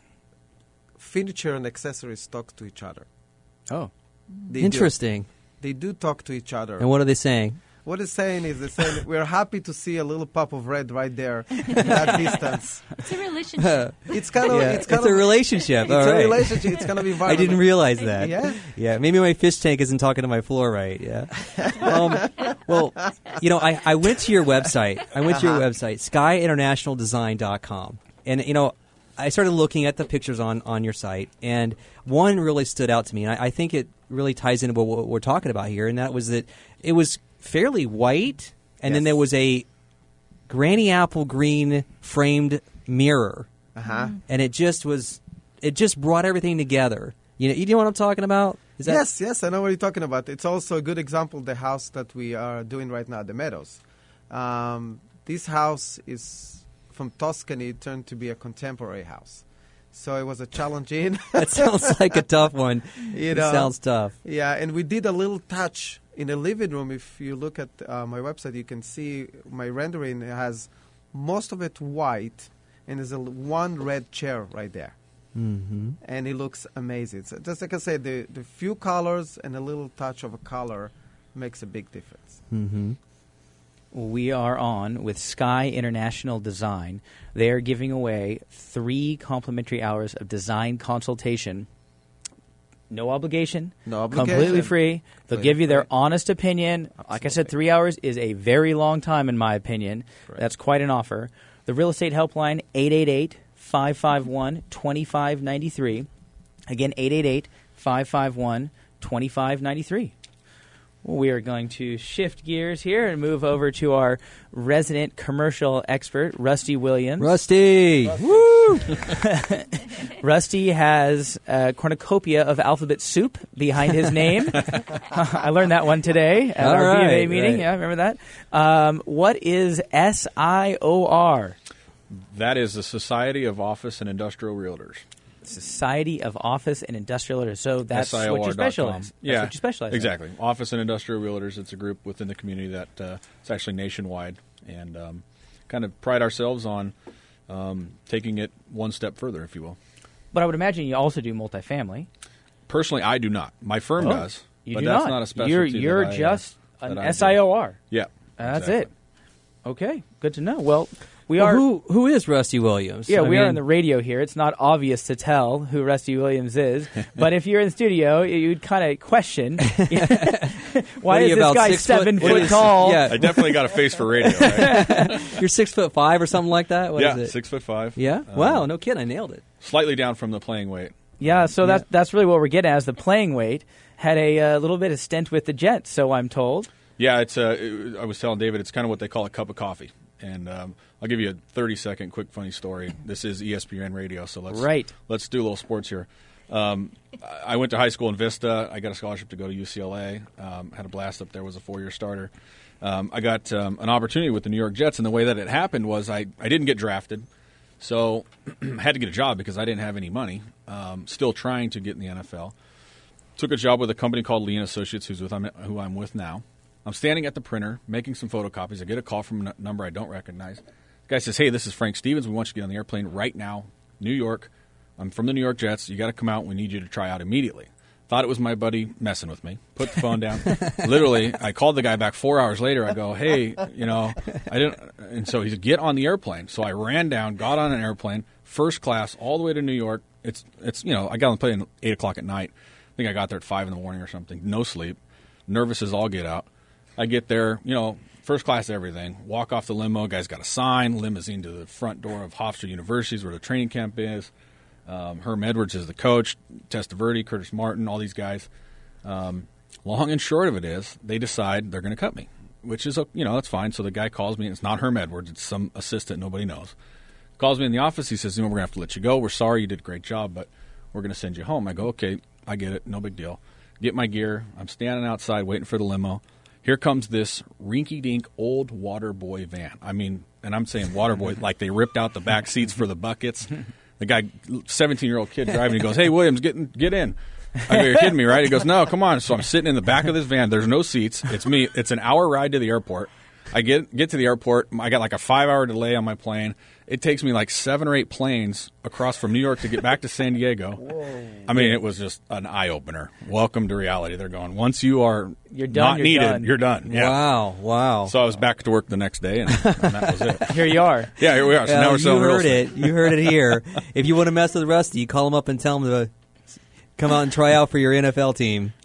S4: furniture and accessories talk to each other.
S1: Oh.
S4: They do.
S2: Interesting.
S4: They do talk to each other.
S2: And what are they saying?
S4: What it's saying is, they're saying we're happy to see a little pop of red right there in that distance.
S8: It's a relationship.
S4: It's kind of.
S2: Yeah,
S4: It's kind
S2: a
S4: of.
S2: relationship.
S4: It's
S2: All
S4: a
S2: right.
S4: relationship. It's kind of
S2: I
S4: environment.
S2: didn't realize that.
S4: Yeah.
S2: Yeah, maybe my fish tank isn't talking to my floor right. Yeah. Um, well, you know, I, I went to your website. I went to your
S4: Uh-huh.
S2: website, sky international design dot com. And, you know, I started looking at the pictures on, on your site, and one really stood out to me. And I, I think it really ties into what we're talking about here, and that was that it was fairly white, and then
S4: Yes.
S2: there was a granny apple green framed mirror,
S4: Uh-huh.
S2: and it just was, it just brought everything together. You know, you know what I'm talking about? Is that
S4: Yes, yes, I know what you're talking about. It's also a good example, the house that we are doing right now, the Meadows. Um, this house is from Tuscany, turned to be a contemporary house. So it was a challenging.
S2: That sounds like a tough one.
S4: You
S2: It
S4: know.
S2: sounds tough.
S4: Yeah, and we did a little touch in the living room. If you look at uh, my website, you can see my rendering has most of it white, and there's a l- one red chair right there.
S2: Mm-hmm.
S4: And it looks amazing. So just like I said, the, the few colors and a little touch of a color makes a big difference.
S2: Mm-hmm.
S1: We are on with Sky International Design. They are giving away three complimentary hours of design consultation. No obligation.
S4: No obligation.
S1: Completely free. They'll
S4: Completely
S1: give you their
S4: free.
S1: honest opinion. Like I said,
S4: Absolutely.
S1: three hours is a very long time in my opinion.
S4: Right.
S1: That's quite an offer. The real estate helpline, eight eight eight, five five one, two five nine three. Again, eight eight eight, five five one, two five nine three. Well, we are going to shift gears here and move over to our resident commercial expert, Rusty Williams.
S2: Rusty!
S1: Woo! Rusty has a cornucopia of alphabet soup behind his name. I learned that one today at
S2: All
S1: our B of A
S2: right,
S1: meeting.
S2: right.
S1: Yeah, remember that? Um, what is S I O R?
S3: That is the Society of Office and Industrial Realtors.
S1: Society of Office and Industrial Realtors. So that's what you specialize. That's
S3: Yeah,
S1: what you specialize in.
S3: exactly. Office and Industrial Realtors. It's a group within the community that uh, it's actually nationwide, and um, kind of pride ourselves on um, taking it one step further, if you will.
S1: But I would imagine you also do multifamily.
S3: Personally, I do not. My firm
S1: Oh,
S3: does,
S1: You
S3: but
S1: do
S3: that's
S1: not.
S3: not a specialty.
S1: You're,
S3: that
S1: you're
S3: I, uh,
S1: just an
S3: that I do.
S1: S I O R.
S3: Yeah,
S1: That's
S3: exactly.
S1: it. Okay, good to know. Well, we
S2: Well,
S1: are.
S2: who who is Rusty Williams?
S1: Yeah,
S2: I
S1: we are
S2: mean,
S1: on the radio here. It's not obvious to tell who Rusty Williams is, but if you're in the studio, you'd kind of question why
S2: What are
S1: is
S2: you,
S1: this
S2: about
S1: guy
S2: six foot-
S1: seven
S2: what
S1: foot
S2: is-
S1: tall?
S2: yeah.
S3: I definitely got a face for radio. Right?
S2: You're six foot five or something like that. What is
S3: yeah,
S2: it?
S3: six foot five.
S2: Yeah.
S3: Um,
S2: Wow. No kidding. I nailed it.
S3: Slightly down from the playing weight.
S1: Yeah, so that's that's really what we're getting at. Is the playing weight had a uh, little bit of stint with the Jets, so I'm told.
S3: Yeah, it's. Uh, it, I was telling David, it's kind of what they call a cup of coffee. And um, I'll give you a thirty second quick funny story. This is E S P N Radio, so let's
S1: Right.
S3: let's do a little sports here. Um, I I went to high school in Vista. I got a scholarship to go to U C L A. Um, had a blast up there. Was a four year starter. Um, I got um, an opportunity with the New York Jets, and the way that it happened was I, I didn't get drafted, so I had to get a job because I didn't have any money. Um, still trying to get in the N F L. Took a job with a company called Lee and Associates, who's with I'm, who I'm with now. I'm standing at the printer making some photocopies. I get a call from a n- number I don't recognize. The guy says, "Hey, this is Frank Stevens. We want you to get on the airplane right now, New York. I'm from the New York Jets. You got to come out. We need you to try out immediately." Thought it was my buddy messing with me. Put the phone down. Literally, I called the guy back four hours later. I go, "Hey, you know, I didn't." And so he said, "Get on the airplane." So I ran down, got on an airplane, first class, all the way to New York. It's it's you know, I got on the plane at eight o'clock at night. I think I got there at five in the morning or something. No sleep, nervous as all get out. I get there, you know, first class everything. Walk off the limo. Guy's got a sign, limousine to the front door of Hofstra University, where the training camp is. Um, Herm Edwards is the coach. Testaverde, Curtis Martin, all these guys. Um, long and short of it is, they decide they're going to cut me, which is, you know, that's fine. So the guy calls me. It's not Herm Edwards. It's some assistant nobody knows. Calls me in the office. He says, you know, we're going to have to let you go. We're sorry, you did a great job, but we're going to send you home. I go, okay, I get it. No big deal. Get my gear. I'm standing outside waiting for the limo. Here comes this rinky-dink old water boy van. I mean, and I'm saying water boy like they ripped out the back seats for the buckets. The guy, seventeen-year-old kid driving, he goes, "Hey, Williams, get in, get in." I go, "You're kidding me, right?" He goes, "No, come on." So I'm sitting in the back of this van. There's no seats. It's me. It's an hour ride to the airport. I get get to the airport. I got like a five-hour delay on my plane. It takes me like seven or eight planes across from New York to get back to San Diego. Whoa. I mean, it was just an eye-opener. Welcome to reality. They're going, once you are
S1: You're done,
S3: not
S1: you're
S3: needed,
S1: done.
S3: you're done. Yeah.
S2: Wow. Wow.
S3: So I was back to work the next day, and, and that was it.
S1: Here you are.
S3: Yeah, here we are. So
S2: Well,
S3: now we're
S2: you
S3: selling real
S2: heard
S3: estate.
S2: it. You heard it here. If you want to mess with Rusty, you call him up and tell him to come out and try out for your N F L team.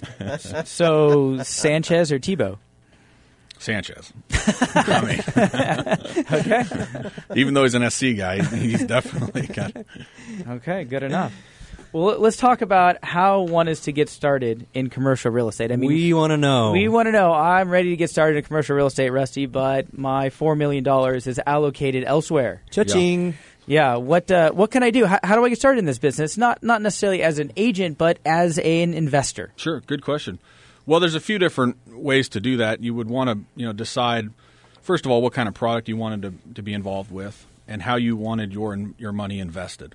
S1: So Sanchez or Tebow?
S3: Sanchez. I mean,
S1: Okay.
S3: even though he's an S C guy, he's definitely got.
S1: Okay, good enough. Well, let's talk about how one is to get started in commercial real estate. I mean,
S2: we want to know.
S1: We want to know. I'm ready to get started in commercial real estate, Rusty, but my four million dollars is allocated elsewhere.
S2: Cha-ching.
S1: Yeah. What uh, What can I do? How, how do I get started in this business? Not not necessarily as an agent, but as an investor.
S3: Sure. Good question. Well, there's a few different ways to do that. You would want to, you know, decide first of all what kind of product you wanted to, to be involved with and how you wanted your your money invested.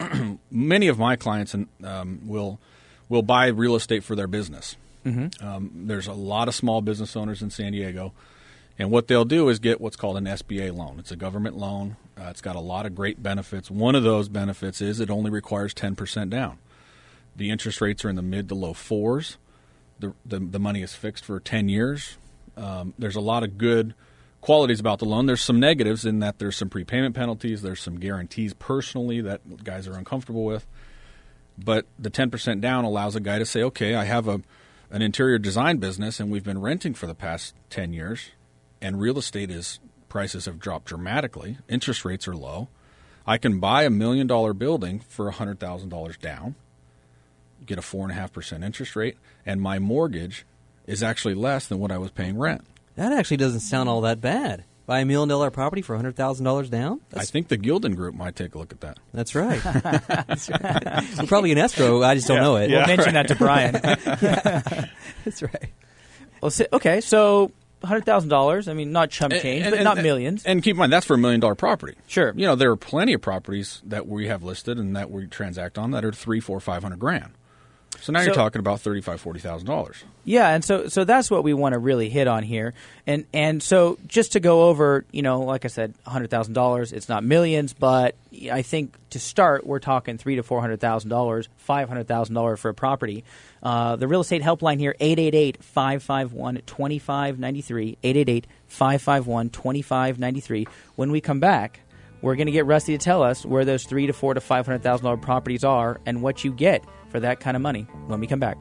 S3: Many of my clients um, will will buy real estate for their business. Mm-hmm. Um, there's a lot of small business owners in San Diego, and what they'll do is get what's called an S B A loan. It's a government loan. Uh, it's got a lot of great benefits. One of those benefits is it only requires ten percent down. The interest rates are in the mid to low fours. The the, the money is fixed for ten years. Um, there's a lot of good qualities about the loan. There's some negatives in that there's some prepayment penalties. There's some guarantees personally that guys are uncomfortable with. But the ten percent down allows a guy to say, okay, I have a an interior design business and we've been renting for the past ten years and real estate is prices have dropped dramatically. Interest rates are low. I can buy a million dollar building for one hundred thousand dollars down, get a four point five percent interest rate, and my mortgage is actually less than what I was paying rent.
S2: That actually doesn't sound all that bad. Buy a million dollar property for one hundred thousand dollars down? That's,
S3: I think the Gildan Group might take a look at that.
S2: That's right. That's right. So probably an escrow. I just don't
S3: yeah,
S2: know it.
S1: We'll
S3: yeah,
S1: mention
S3: right.
S1: that to Brian.
S2: Yeah. That's right.
S1: Well, so, okay, so one hundred thousand dollars. I mean, not chump change,
S3: and,
S1: but
S3: and,
S1: not
S3: and,
S1: millions.
S3: And keep in mind, that's for a million dollar property.
S1: Sure.
S3: You know, there are plenty of properties that we have listed and that we transact on that are three, four, five hundred grand. So now
S1: So-
S3: you're talking about thirty-five, forty thousand dollars.
S1: Yeah, and so so that's what we want to really hit on here. And and so just to go over, you know, like I said, one hundred thousand dollars, it's not millions, but I think to start, we're talking three to four hundred thousand dollars, five hundred thousand dollars for a property. Uh, the real estate helpline here, eight eight eight, five five one, two five nine three, eight eight eight, five five one, two five nine three. When we come back, we're going to get Rusty to tell us where those three to four to five hundred thousand dollar properties are and what you get for that kind of money when we come back.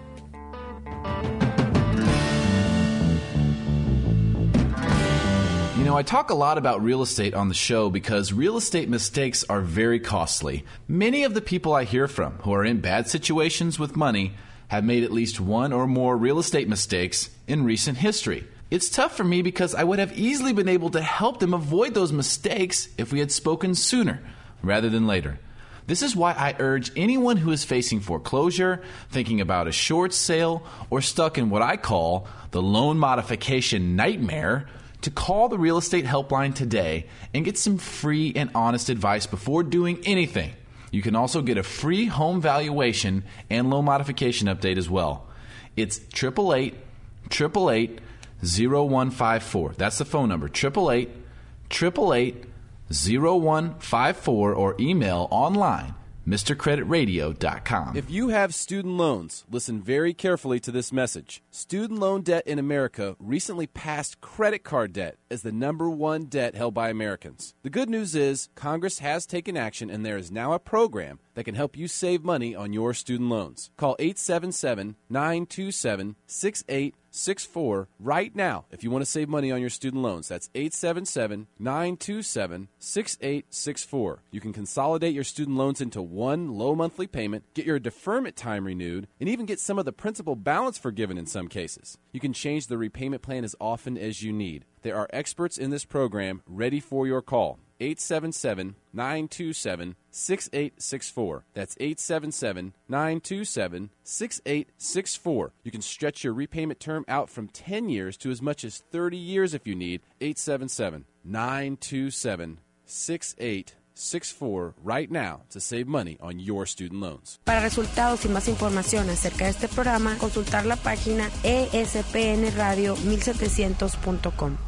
S5: You know, I talk a lot about real estate on the show because real estate mistakes are very costly. Many of the people I hear from who are in bad situations with money have made at least one or more real estate mistakes in recent history. It's tough for me because I would have easily been able to help them avoid those mistakes if we had spoken sooner rather than later. This is why I urge anyone who is facing foreclosure, thinking about a short sale, or stuck in what I call the loan modification nightmare to call the real estate helpline today and get some free and honest advice before doing anything. You can also get a free home valuation and loan modification update as well. It's eight eight eight, eight eight eight, zero one five four. That's the phone number, eight eight eight, eight eight eight, zero one five four, or email online, Mr Credit Radio dot com.
S6: If you have student loans, listen very carefully to this message. Student loan debt in America recently passed credit card debt as the number one debt held by Americans. The good news is Congress has taken action and there is now a program that can help you save money on your student loans. Call eight seven seven, nine two seven, six eight six four right now if you want to save money on your student loans. That's eight seven seven, nine two seven, six eight six four. You can consolidate your student loans into one low monthly payment, get your deferment time renewed, and even get some of the principal balance forgiven in some cases. You can change the repayment plan as often as you need. There are experts in this program ready for your call. eight seven seven, nine two seven, six eight six four. That's eight seven seven, nine two seven, six eight six four. You can stretch your repayment term out from ten years to as much as thirty years if you need. eight seven seven, nine two seven, six eight six four right now to save money on your student loans.
S10: Para resultados y más información acerca de este programa, consultar la página e s p n radio mil setecientos punto com.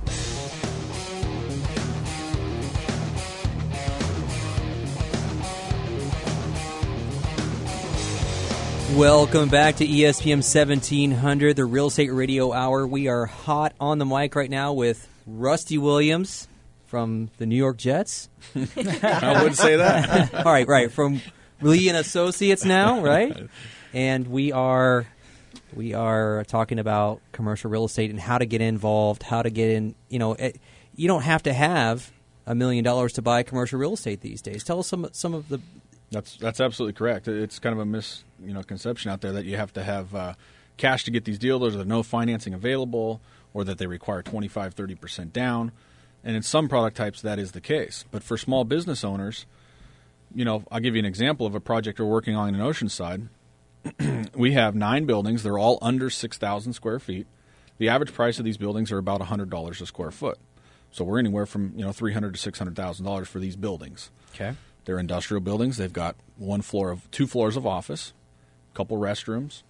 S2: Welcome back to E S P N seventeen hundred, the Real Estate Radio Hour. We are hot on the mic right now with Rusty Williams from the New York Jets.
S3: I wouldn't say that.
S2: All right, right. From Lee and Associates now, right? And we are we are talking about commercial real estate and how to get involved, how to get in. You know, it, you don't have to have a million dollars to buy commercial real estate these days. Tell us some some of the
S3: That's that's absolutely correct. It's kind of a mis you know conception out there that you have to have uh, cash to get these deals, or there's no financing available, or that they require twenty-five, thirty percent down. And in some product types, that is the case. But for small business owners, you know, I'll give you an example of a project we're working on in Oceanside. We have nine buildings. They're all under six thousand square feet. The average price of these buildings are about one hundred dollars a square foot. So we're anywhere from, you know, three hundred thousand dollars to six hundred thousand dollars for these buildings.
S1: Okay.
S3: They're industrial buildings. They've got one floor of two floors of office, a couple restrooms.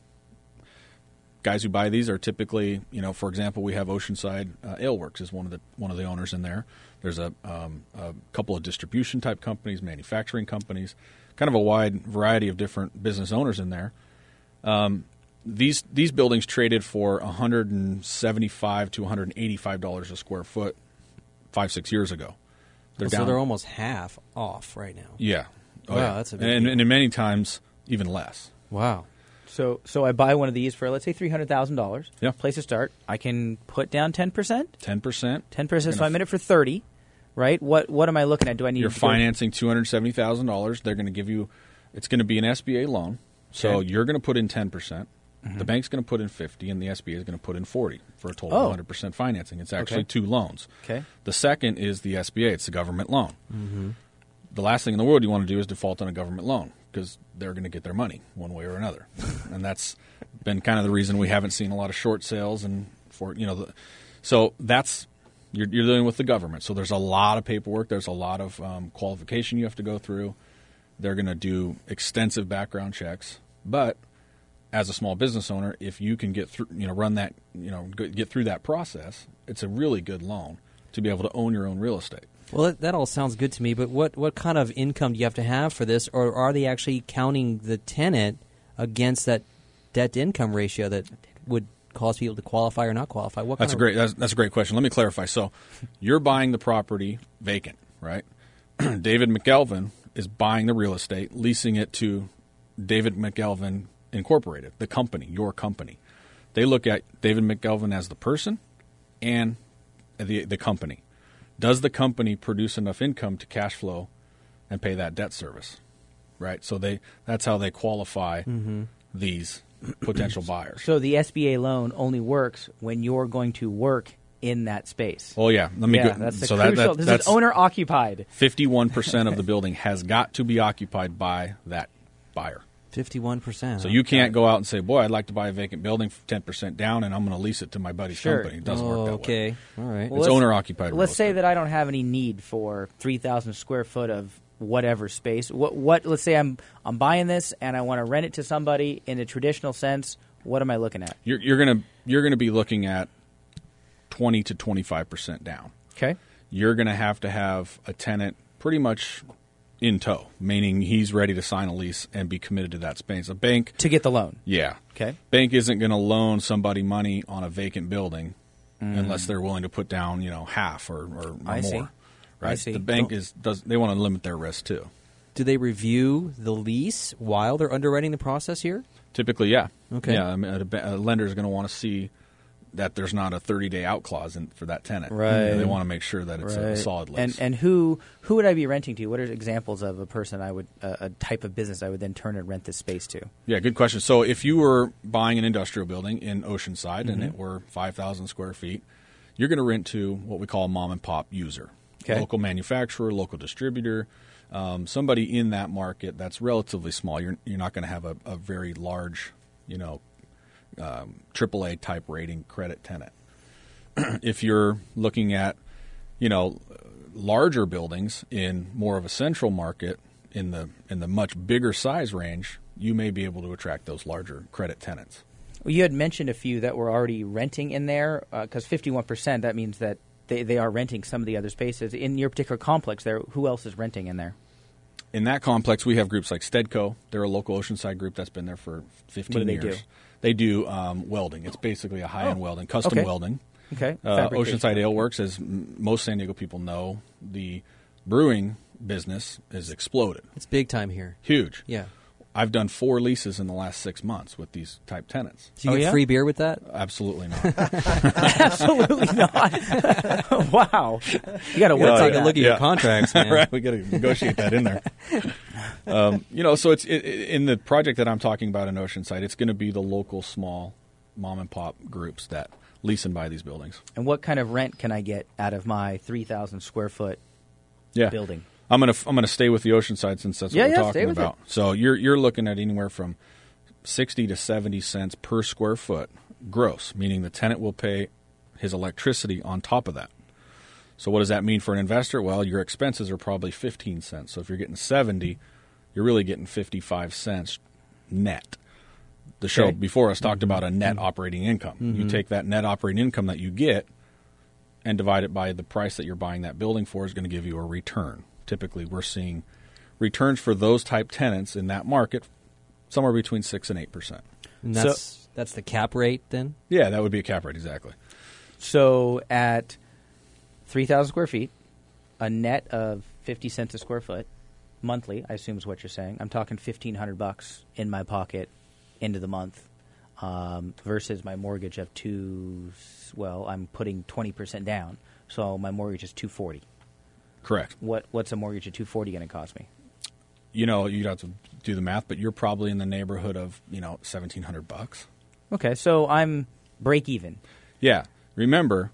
S3: Guys who buy these are typically, you know, for example, we have Oceanside uh, Ale Works is one of the one of the owners in there. There's a, um, a couple of distribution type companies, manufacturing companies, kind of a wide variety of different business owners in there. Um, these these buildings traded for one hundred seventy-five to one hundred eighty-five dollars a square foot five six years ago.
S2: They're so down. They're almost half off right now.
S3: Yeah. Oh,
S2: wow,
S3: yeah.
S2: that's a big
S3: and,
S2: deal.
S3: and in many times even less.
S2: Wow.
S1: So so I buy one of these for, let's say, three hundred thousand dollars.
S3: Yeah.
S1: Place to start. I can put down ten percent?
S3: ten percent.
S1: ten percent. So I'm in it for thirty, right? What what am I looking at? Do I need
S3: You're
S1: to
S3: financing two hundred seventy thousand dollars. They're going to give you, it's going to be an S B A loan. So
S1: Okay.
S3: you're going to put in ten percent.
S1: Mm-hmm.
S3: The bank's going to put in fifty, and the S B A is going to put in forty for a total
S1: Oh.
S3: of one hundred percent financing. It's actually
S1: Okay.
S3: two loans.
S1: Okay.
S3: The second is the S B A. It's the government loan.
S2: Mm-hmm.
S3: The last thing in the world you want to do is default on a government loan because they're going to get their money one way or another. And that's been kind of the reason we haven't seen a lot of short sales. And for you know, the, so that's you're, you're dealing with the government. So there's a lot of paperwork. There's a lot of um, qualification you have to go through. They're going to do extensive background checks. But as a small business owner, if you can get through, you know, run that, you know, get through that process, it's a really good loan to be able to own your own real estate.
S2: Well, that, that all sounds good to me, but what, what kind of income do you have to have for this, or are they actually counting the tenant against that debt-to-income ratio that would cause people to qualify or not qualify? What
S3: That's a
S2: kind
S3: great that's, that's a great question. Let me clarify. So you're buying the property vacant, right? David McElvin is buying the real estate, leasing it to David McElvin Incorporated, the company, your company. They look at David McElvin as the person and the the company. Does the company produce enough income to cash flow and pay that debt service? Right? So they that's how they qualify
S2: Mm-hmm.
S3: these potential buyers.
S1: So the S B A loan only works when you're going to work in that space.
S3: Oh yeah, let me
S1: yeah,
S3: go.
S1: that's the
S3: so that,
S1: crucial.
S3: that,
S1: this
S3: that's
S1: is owner occupied.
S3: fifty-one percent of the building has got to be occupied by that buyer.
S2: fifty-one percent.
S3: So you can't go out and say, "Boy, I'd like to buy a vacant building for ten percent down, and I'm going to lease it to my buddy's
S1: Sure.
S3: company." It doesn't
S2: oh,
S3: work that
S2: okay.
S3: way.
S2: All right.
S1: Well,
S3: It's
S1: let's-
S3: owner occupied.
S1: Let's say that I don't have any need for three thousand square foot of whatever space. What? What? Let's say I'm I'm buying this and I want to rent it to somebody in a traditional sense. What am I looking at?
S3: you're, you're going to you're going to be looking at twenty to twenty-five percent down.
S1: Okay.
S3: You're going to have to have a tenant pretty much in tow, meaning he's ready to sign a lease and be committed to that space. A bank,
S1: To get the loan.
S3: yeah,
S1: Okay.
S3: bank isn't going to loan somebody money on a vacant building unless they're willing to put down, you know, half or, or, or
S1: I
S3: more.
S1: see.
S3: Right?
S1: I see.
S3: The bank
S1: So-
S3: is does they want to limit their risk too.
S2: Do they review the lease while they're underwriting the process here?
S3: Typically, yeah.
S2: Okay.
S3: Yeah, I mean, a, ba- a lender is going to want to see that there's not a thirty-day out clause in, for that tenant.
S1: Right.
S3: They want to make sure that it's a
S1: Right.
S3: solid lease.
S1: And and who who would I be renting to? What are examples of a person I would uh, a type of business I would then turn and rent this space to?
S3: Yeah, good question. So if you were buying an industrial building in Oceanside and
S1: Mm-hmm.
S3: it were five thousand square feet, you're going to rent to what we call a mom and pop user.
S1: Okay.
S3: Local manufacturer, local distributor, um, somebody in that market that's relatively small. You're, you're not going to have a, a very large, you know, um, triple A type rating credit tenant. If you're looking at, you know, larger buildings in more of a central market in the in the much bigger size range, you may be able to attract those larger credit tenants.
S1: Well, you had mentioned a few that were already renting in there because fifty-one percent, that means that they, they are renting some of the other spaces. In your particular complex there, who else is renting in there?
S3: In that complex, we have groups like Stedco. They're a local Oceanside group that's been there for fifteen
S1: What do they
S3: years.
S1: do?
S3: They do um, welding. It's basically a high-end
S1: Oh,
S3: welding, custom
S1: okay.
S3: welding.
S1: Okay.
S3: Uh,
S1: Fabrication.
S3: Oceanside Ale Works, as m- most San Diego people know, the brewing business has exploded.
S2: It's big time here.
S3: Huge.
S2: Yeah.
S3: I've done four leases in the last six months with these type tenants.
S2: Do you
S1: Oh,
S2: get
S1: yeah?
S2: free beer with that?
S3: Absolutely not.
S1: Absolutely not. Wow. You got to
S2: You
S1: work
S2: gotta
S1: on
S2: take a
S1: that.
S2: look at
S3: Yeah.
S2: your contracts, man.
S3: Right, we got to negotiate that in there. um, you know, so it's it, it, in the project that I'm talking about in Oceanside, it's going to be the local small mom and pop groups that lease and buy these buildings.
S1: And what kind of rent can I get out of my three thousand square foot
S3: yeah.
S1: building?
S3: I'm gonna I'm gonna stay with the Oceanside since that's
S1: yeah,
S3: what we're
S1: yeah,
S3: talking
S1: stay with
S3: about.
S1: It.
S3: So you're you're looking at anywhere from sixty to seventy cents per square foot gross, meaning the tenant will pay his electricity on top of that. So what does that mean for an investor? Well, your expenses are probably fifteen cents. So if you're getting seventy, you're really getting fifty-five cents net. The show
S1: okay.
S3: before us talked mm-hmm. about a net mm-hmm. operating income. Mm-hmm. You take that net operating income that you get and divide it by the price that you're buying that building for is going to give you a return. Typically, we're seeing returns for those type tenants in that market somewhere between six and eight percent.
S2: And that's
S1: so,
S2: that's the cap rate then?
S3: Yeah, that would be a cap rate, exactly.
S1: So at three thousand square feet, a net of fifty cents a square foot monthly, I assume is what you're saying. I'm talking fifteen hundred bucks in my pocket into the month um, versus my mortgage of two. Well, I'm putting twenty percent down, so my mortgage is two forty.
S3: Correct.
S1: What what's a mortgage of two forty going to cost me?
S3: You know, you'd have to do the math, but you're probably in the neighborhood of you know seventeen hundred bucks.
S1: Okay, so I'm break even.
S3: Yeah. Remember,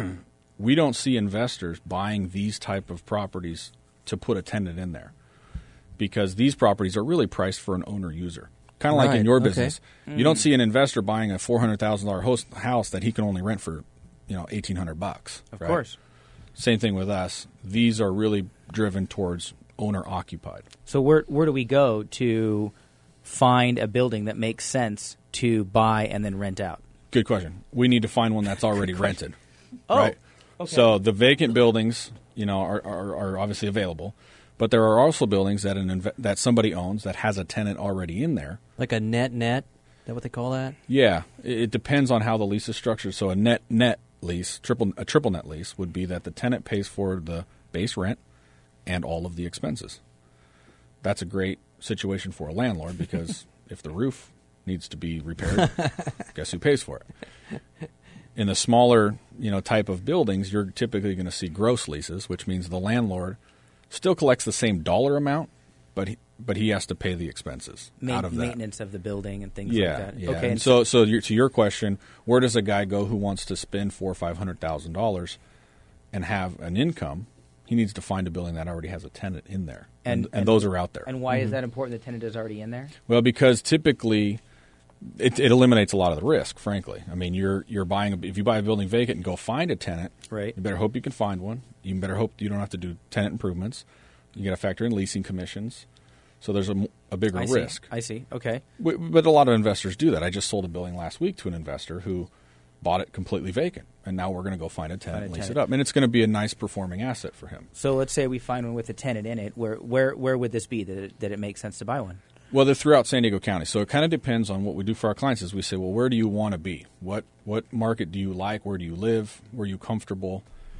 S3: we don't see investors buying these type of properties to put a tenant in there because these properties are really priced for an owner user. Kind of
S2: right.
S3: like in your
S2: okay.
S3: business.
S1: Mm.
S3: You don't see an investor buying a four hundred thousand dollars house that he can only rent for, you know, eighteen hundred bucks.
S1: Of
S3: right?
S1: course.
S3: Same thing with us. These are really driven towards owner occupied.
S1: So where where do we go to find a building that makes sense to buy and then rent out?
S3: Good question. We need to find one that's already rented.
S1: Oh,
S3: right?
S1: okay.
S3: So the vacant buildings, you know, are, are, are obviously available, but there are also buildings that an inv- that somebody owns that has a tenant already in there.
S2: Like a net net? Is that what they call that?
S3: Yeah, it, it depends on how the lease is structured. So a net net lease, triple a triple net lease, would be that the tenant pays for the base rent and all of the expenses. That's a great situation for a landlord because if the roof needs to be repaired, guess who pays for it? In the smaller, you know, type of buildings, you're typically going to see gross leases, which means the landlord still collects the same dollar amount, but he, but he has to pay the expenses
S1: Ma-
S3: out of that.
S1: Maintenance of the building and things
S3: Yeah,
S1: like that.
S3: yeah.
S1: Okay,
S3: And so, so your, to your question, where does a guy go who wants to spend four or five hundred thousand dollars and have an income? He needs to find a building that already has a tenant in there, and and, and those are out there.
S1: And why mm-hmm. is that important? The tenant is already in there.
S3: Well, because typically it, it eliminates a lot of the risk. Frankly, I mean, you're you're buying a, if you buy a building vacant and go find a tenant,
S1: right?
S3: You better hope you can find one. You better hope you don't have to do tenant improvements. You got to factor in leasing commissions. So there's a, a bigger
S1: I
S3: risk.
S1: See. I see. Okay.
S3: But a lot of investors do that. I just sold a building last week to an investor who bought it completely vacant, and now we're going to go find a tenant
S1: Find a
S3: and lease
S1: tenant.
S3: it up. And it's going to be a nice performing asset for him.
S1: So let's say we find one with a tenant in it. Where where where would this be that it, that it makes sense to buy one?
S3: Well, they're throughout San Diego County. So it kind of depends on what we do for our clients is we say, well, where do you want to be? What what market do you like? Where do you live? Where are you comfortable?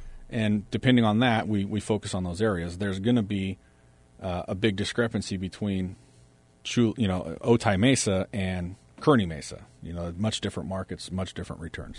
S3: And depending on that, we, we focus on those areas. There's going to be uh, a big discrepancy between Chu, you know, Otay Mesa and Kearney Mesa. You know, much different markets, much different returns.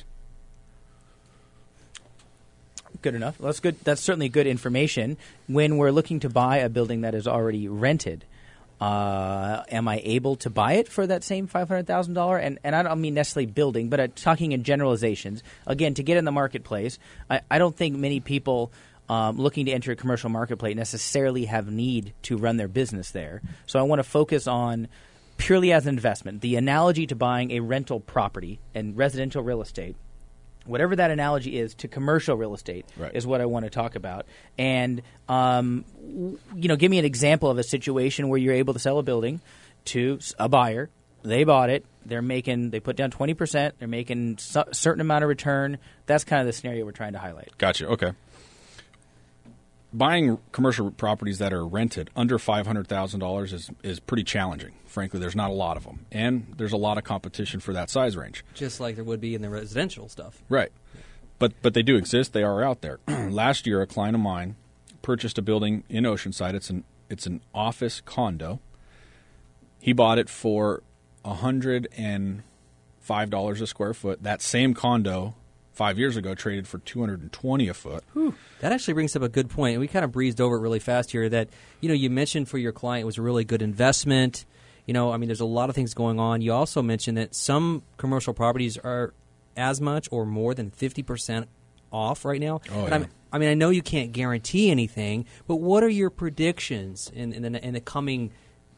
S1: Good enough. Well, that's good. That's certainly good information. When we're looking to buy a building that is already rented, uh, am I able to buy it for that same five hundred thousand dollars? And and I don't mean necessarily building, but uh, talking in generalizations. Again, to get in the marketplace, I, I don't think many people um, looking to enter a commercial marketplace necessarily have need to run their business there. So I want to focus on purely as an investment. The analogy to buying a rental property and residential real estate, whatever that analogy is to commercial real estate,
S3: right,
S1: is what I want to talk about. And, um, w- you know, give me an example of a situation where you're able to sell a building to a buyer. They bought it. They're making, they put down twenty percent. They're making a certain amount of return. That's kind of the scenario we're trying to highlight.
S3: Gotcha. Okay. Buying commercial properties that are rented under five hundred thousand dollars is, is pretty challenging. Frankly, there's not a lot of them. And there's a lot of competition for that size range.
S2: Just like there would be in the residential stuff.
S3: Right. But but they do exist. They are out there. Last year, a client of mine purchased a building in Oceanside. It's an it's an office condo. He bought it for one hundred five dollars a square foot. That same condo five years ago traded for two hundred twenty a foot.
S2: Whew. That actually brings up a good point. We kind of breezed over it really fast here that, you know, you mentioned for your client it was a really good investment. You know, I mean, there's a lot of things going on. You also mentioned that some commercial properties are as much or more than fifty percent off right now.
S3: Oh,
S2: but
S3: yeah.
S2: I'm, I mean, I know you can't guarantee anything, but what are your predictions in, in, the, in the coming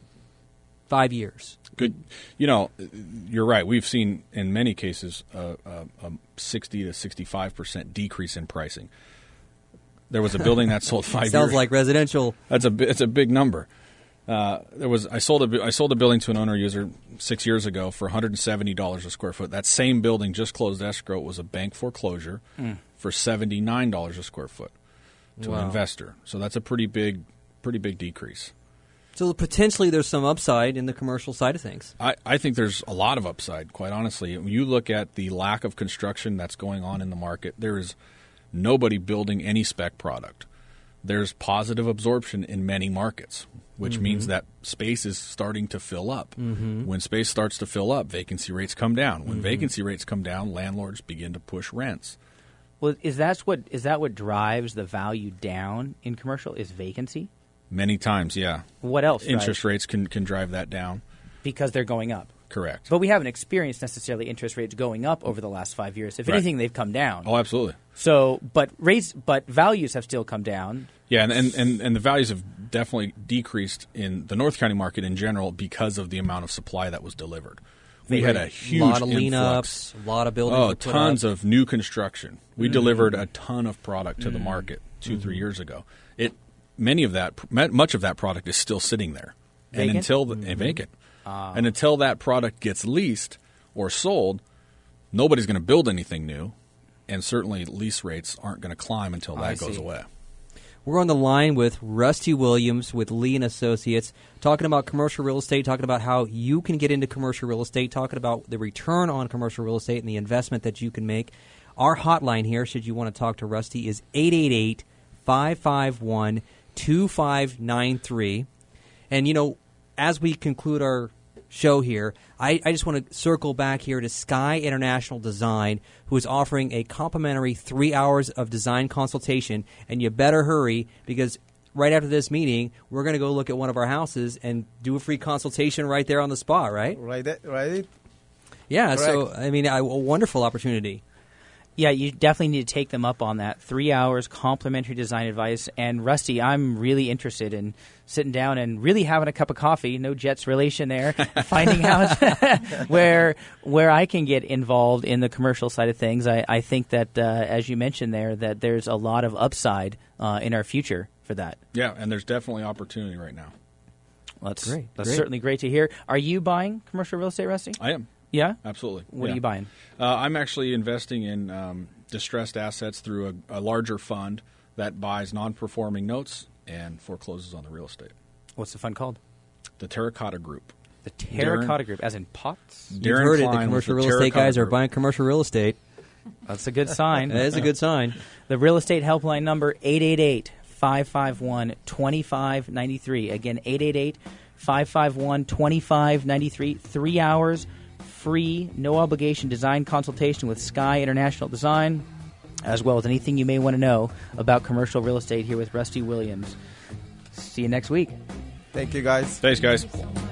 S2: five years?
S3: Good. You know, you're right. We've seen in many cases a, a, a sixty to sixty-five percent decrease in pricing. There was a building that sold five years.
S2: Sounds like residential.
S3: That's a it's a big number. Uh, there was I sold a I sold a building to an owner user six years ago for one hundred seventy dollars a square foot. That same building just closed escrow. It was a bank foreclosure mm. for seventy-nine dollars a square foot to
S2: Wow.
S3: an investor. So that's a pretty big pretty big decrease.
S2: So potentially there's some upside in the commercial side of things.
S3: I, I think there's a lot of upside, quite honestly. When you look at the lack of construction that's going on in the market, there is nobody building any spec product. There's positive absorption in many markets, which
S2: Mm-hmm.
S3: means that space is starting to fill up.
S2: Mm-hmm.
S3: When space starts to fill up, vacancy rates come down. When
S2: Mhm.
S3: vacancy rates come down, landlords begin to push rents.
S1: Well, is that what is that what drives the value down in commercial? Is vacancy?
S3: Many times, yeah.
S1: What else?
S3: Interest
S1: drives-
S3: rates can, can drive that down.
S1: because they're going up.
S3: Correct.
S1: But we haven't experienced necessarily interest rates going up over the last five years. If
S3: Right.
S1: anything, they've come down.
S3: Oh, absolutely.
S1: So, but rates, but values have still come down.
S3: Yeah, and, and, and, and the values have definitely decreased in the North County market in general because of the amount of supply that was delivered. We had a huge
S2: lot of
S3: influx.
S2: lean ups, a lot of buildings.
S3: Oh,
S2: were put
S3: tons
S2: up.
S3: of new construction. We
S2: Mm.
S3: delivered a ton of product to the
S2: Mm.
S3: market two,
S2: Mhm.
S3: three years ago. It many of that, much of that product is still sitting there,
S1: Vacant?
S3: and until the,
S2: Mm-hmm.
S3: and vacant,
S1: Ah.
S3: and until that product gets leased or sold, nobody's going to build anything new, and certainly lease rates aren't going to climb until that
S2: I
S3: goes
S2: see.
S3: away.
S2: We're on the line with Rusty Williams with Lee and Associates, talking about commercial real estate, talking about how you can get into commercial real estate, talking about the return on commercial real estate and the investment that you can make. Our hotline here, should you want to talk to Rusty, is eight eight eight, five five one, two five nine three. And, you know, as we conclude our show here, I, I just want to circle back here to Sky International Design, who is offering a complimentary three hours of design consultation. And you better hurry, because right after this meeting, we're going to go look at one of our houses and do a free consultation right there on the spot, right?
S4: Right, there- right.
S2: Yeah, so,
S4: Correct.
S2: I mean, a, a wonderful opportunity.
S1: Yeah, you definitely need to take them up on that. Three hours, complimentary design advice. And Rusty, I'm really interested in sitting down and really having a cup of coffee, no Jets relation there, finding out where where I can get involved in the commercial side of things. I, I think that, uh, as you mentioned there, that there's a lot of upside uh, in our future for that.
S3: Yeah, and there's definitely opportunity right now.
S1: Well, that's
S2: Great,
S1: that's
S2: great.
S1: certainly great to hear. Are you buying commercial real estate, Rusty?
S3: I am.
S1: Yeah?
S3: Absolutely.
S1: What are
S3: Yeah.
S1: you buying?
S3: Uh, I'm actually investing in um, distressed assets through a, a larger fund that buys non-performing notes and forecloses on the real estate.
S1: What's the fund called?
S3: The Terracotta Group.
S1: The Terracotta Group, as in pots?
S2: You've
S3: Darren
S2: heard it. The
S3: Klein
S2: commercial
S3: with
S2: real
S3: the
S2: estate
S3: Terracotta
S2: guys are
S3: Group.
S2: buying commercial real estate.
S1: That's a good sign.
S2: That is a good sign.
S1: The real estate helpline number, eight eight eight, five five one, two five nine three. Again, eight eight eight, five five one, two five nine three. Three hours, free, no obligation design consultation with Sky International Design, as well as anything you may want to know about commercial real estate here with Rusty Williams. See you next week.
S4: Thank you, guys.
S3: Thanks, guys.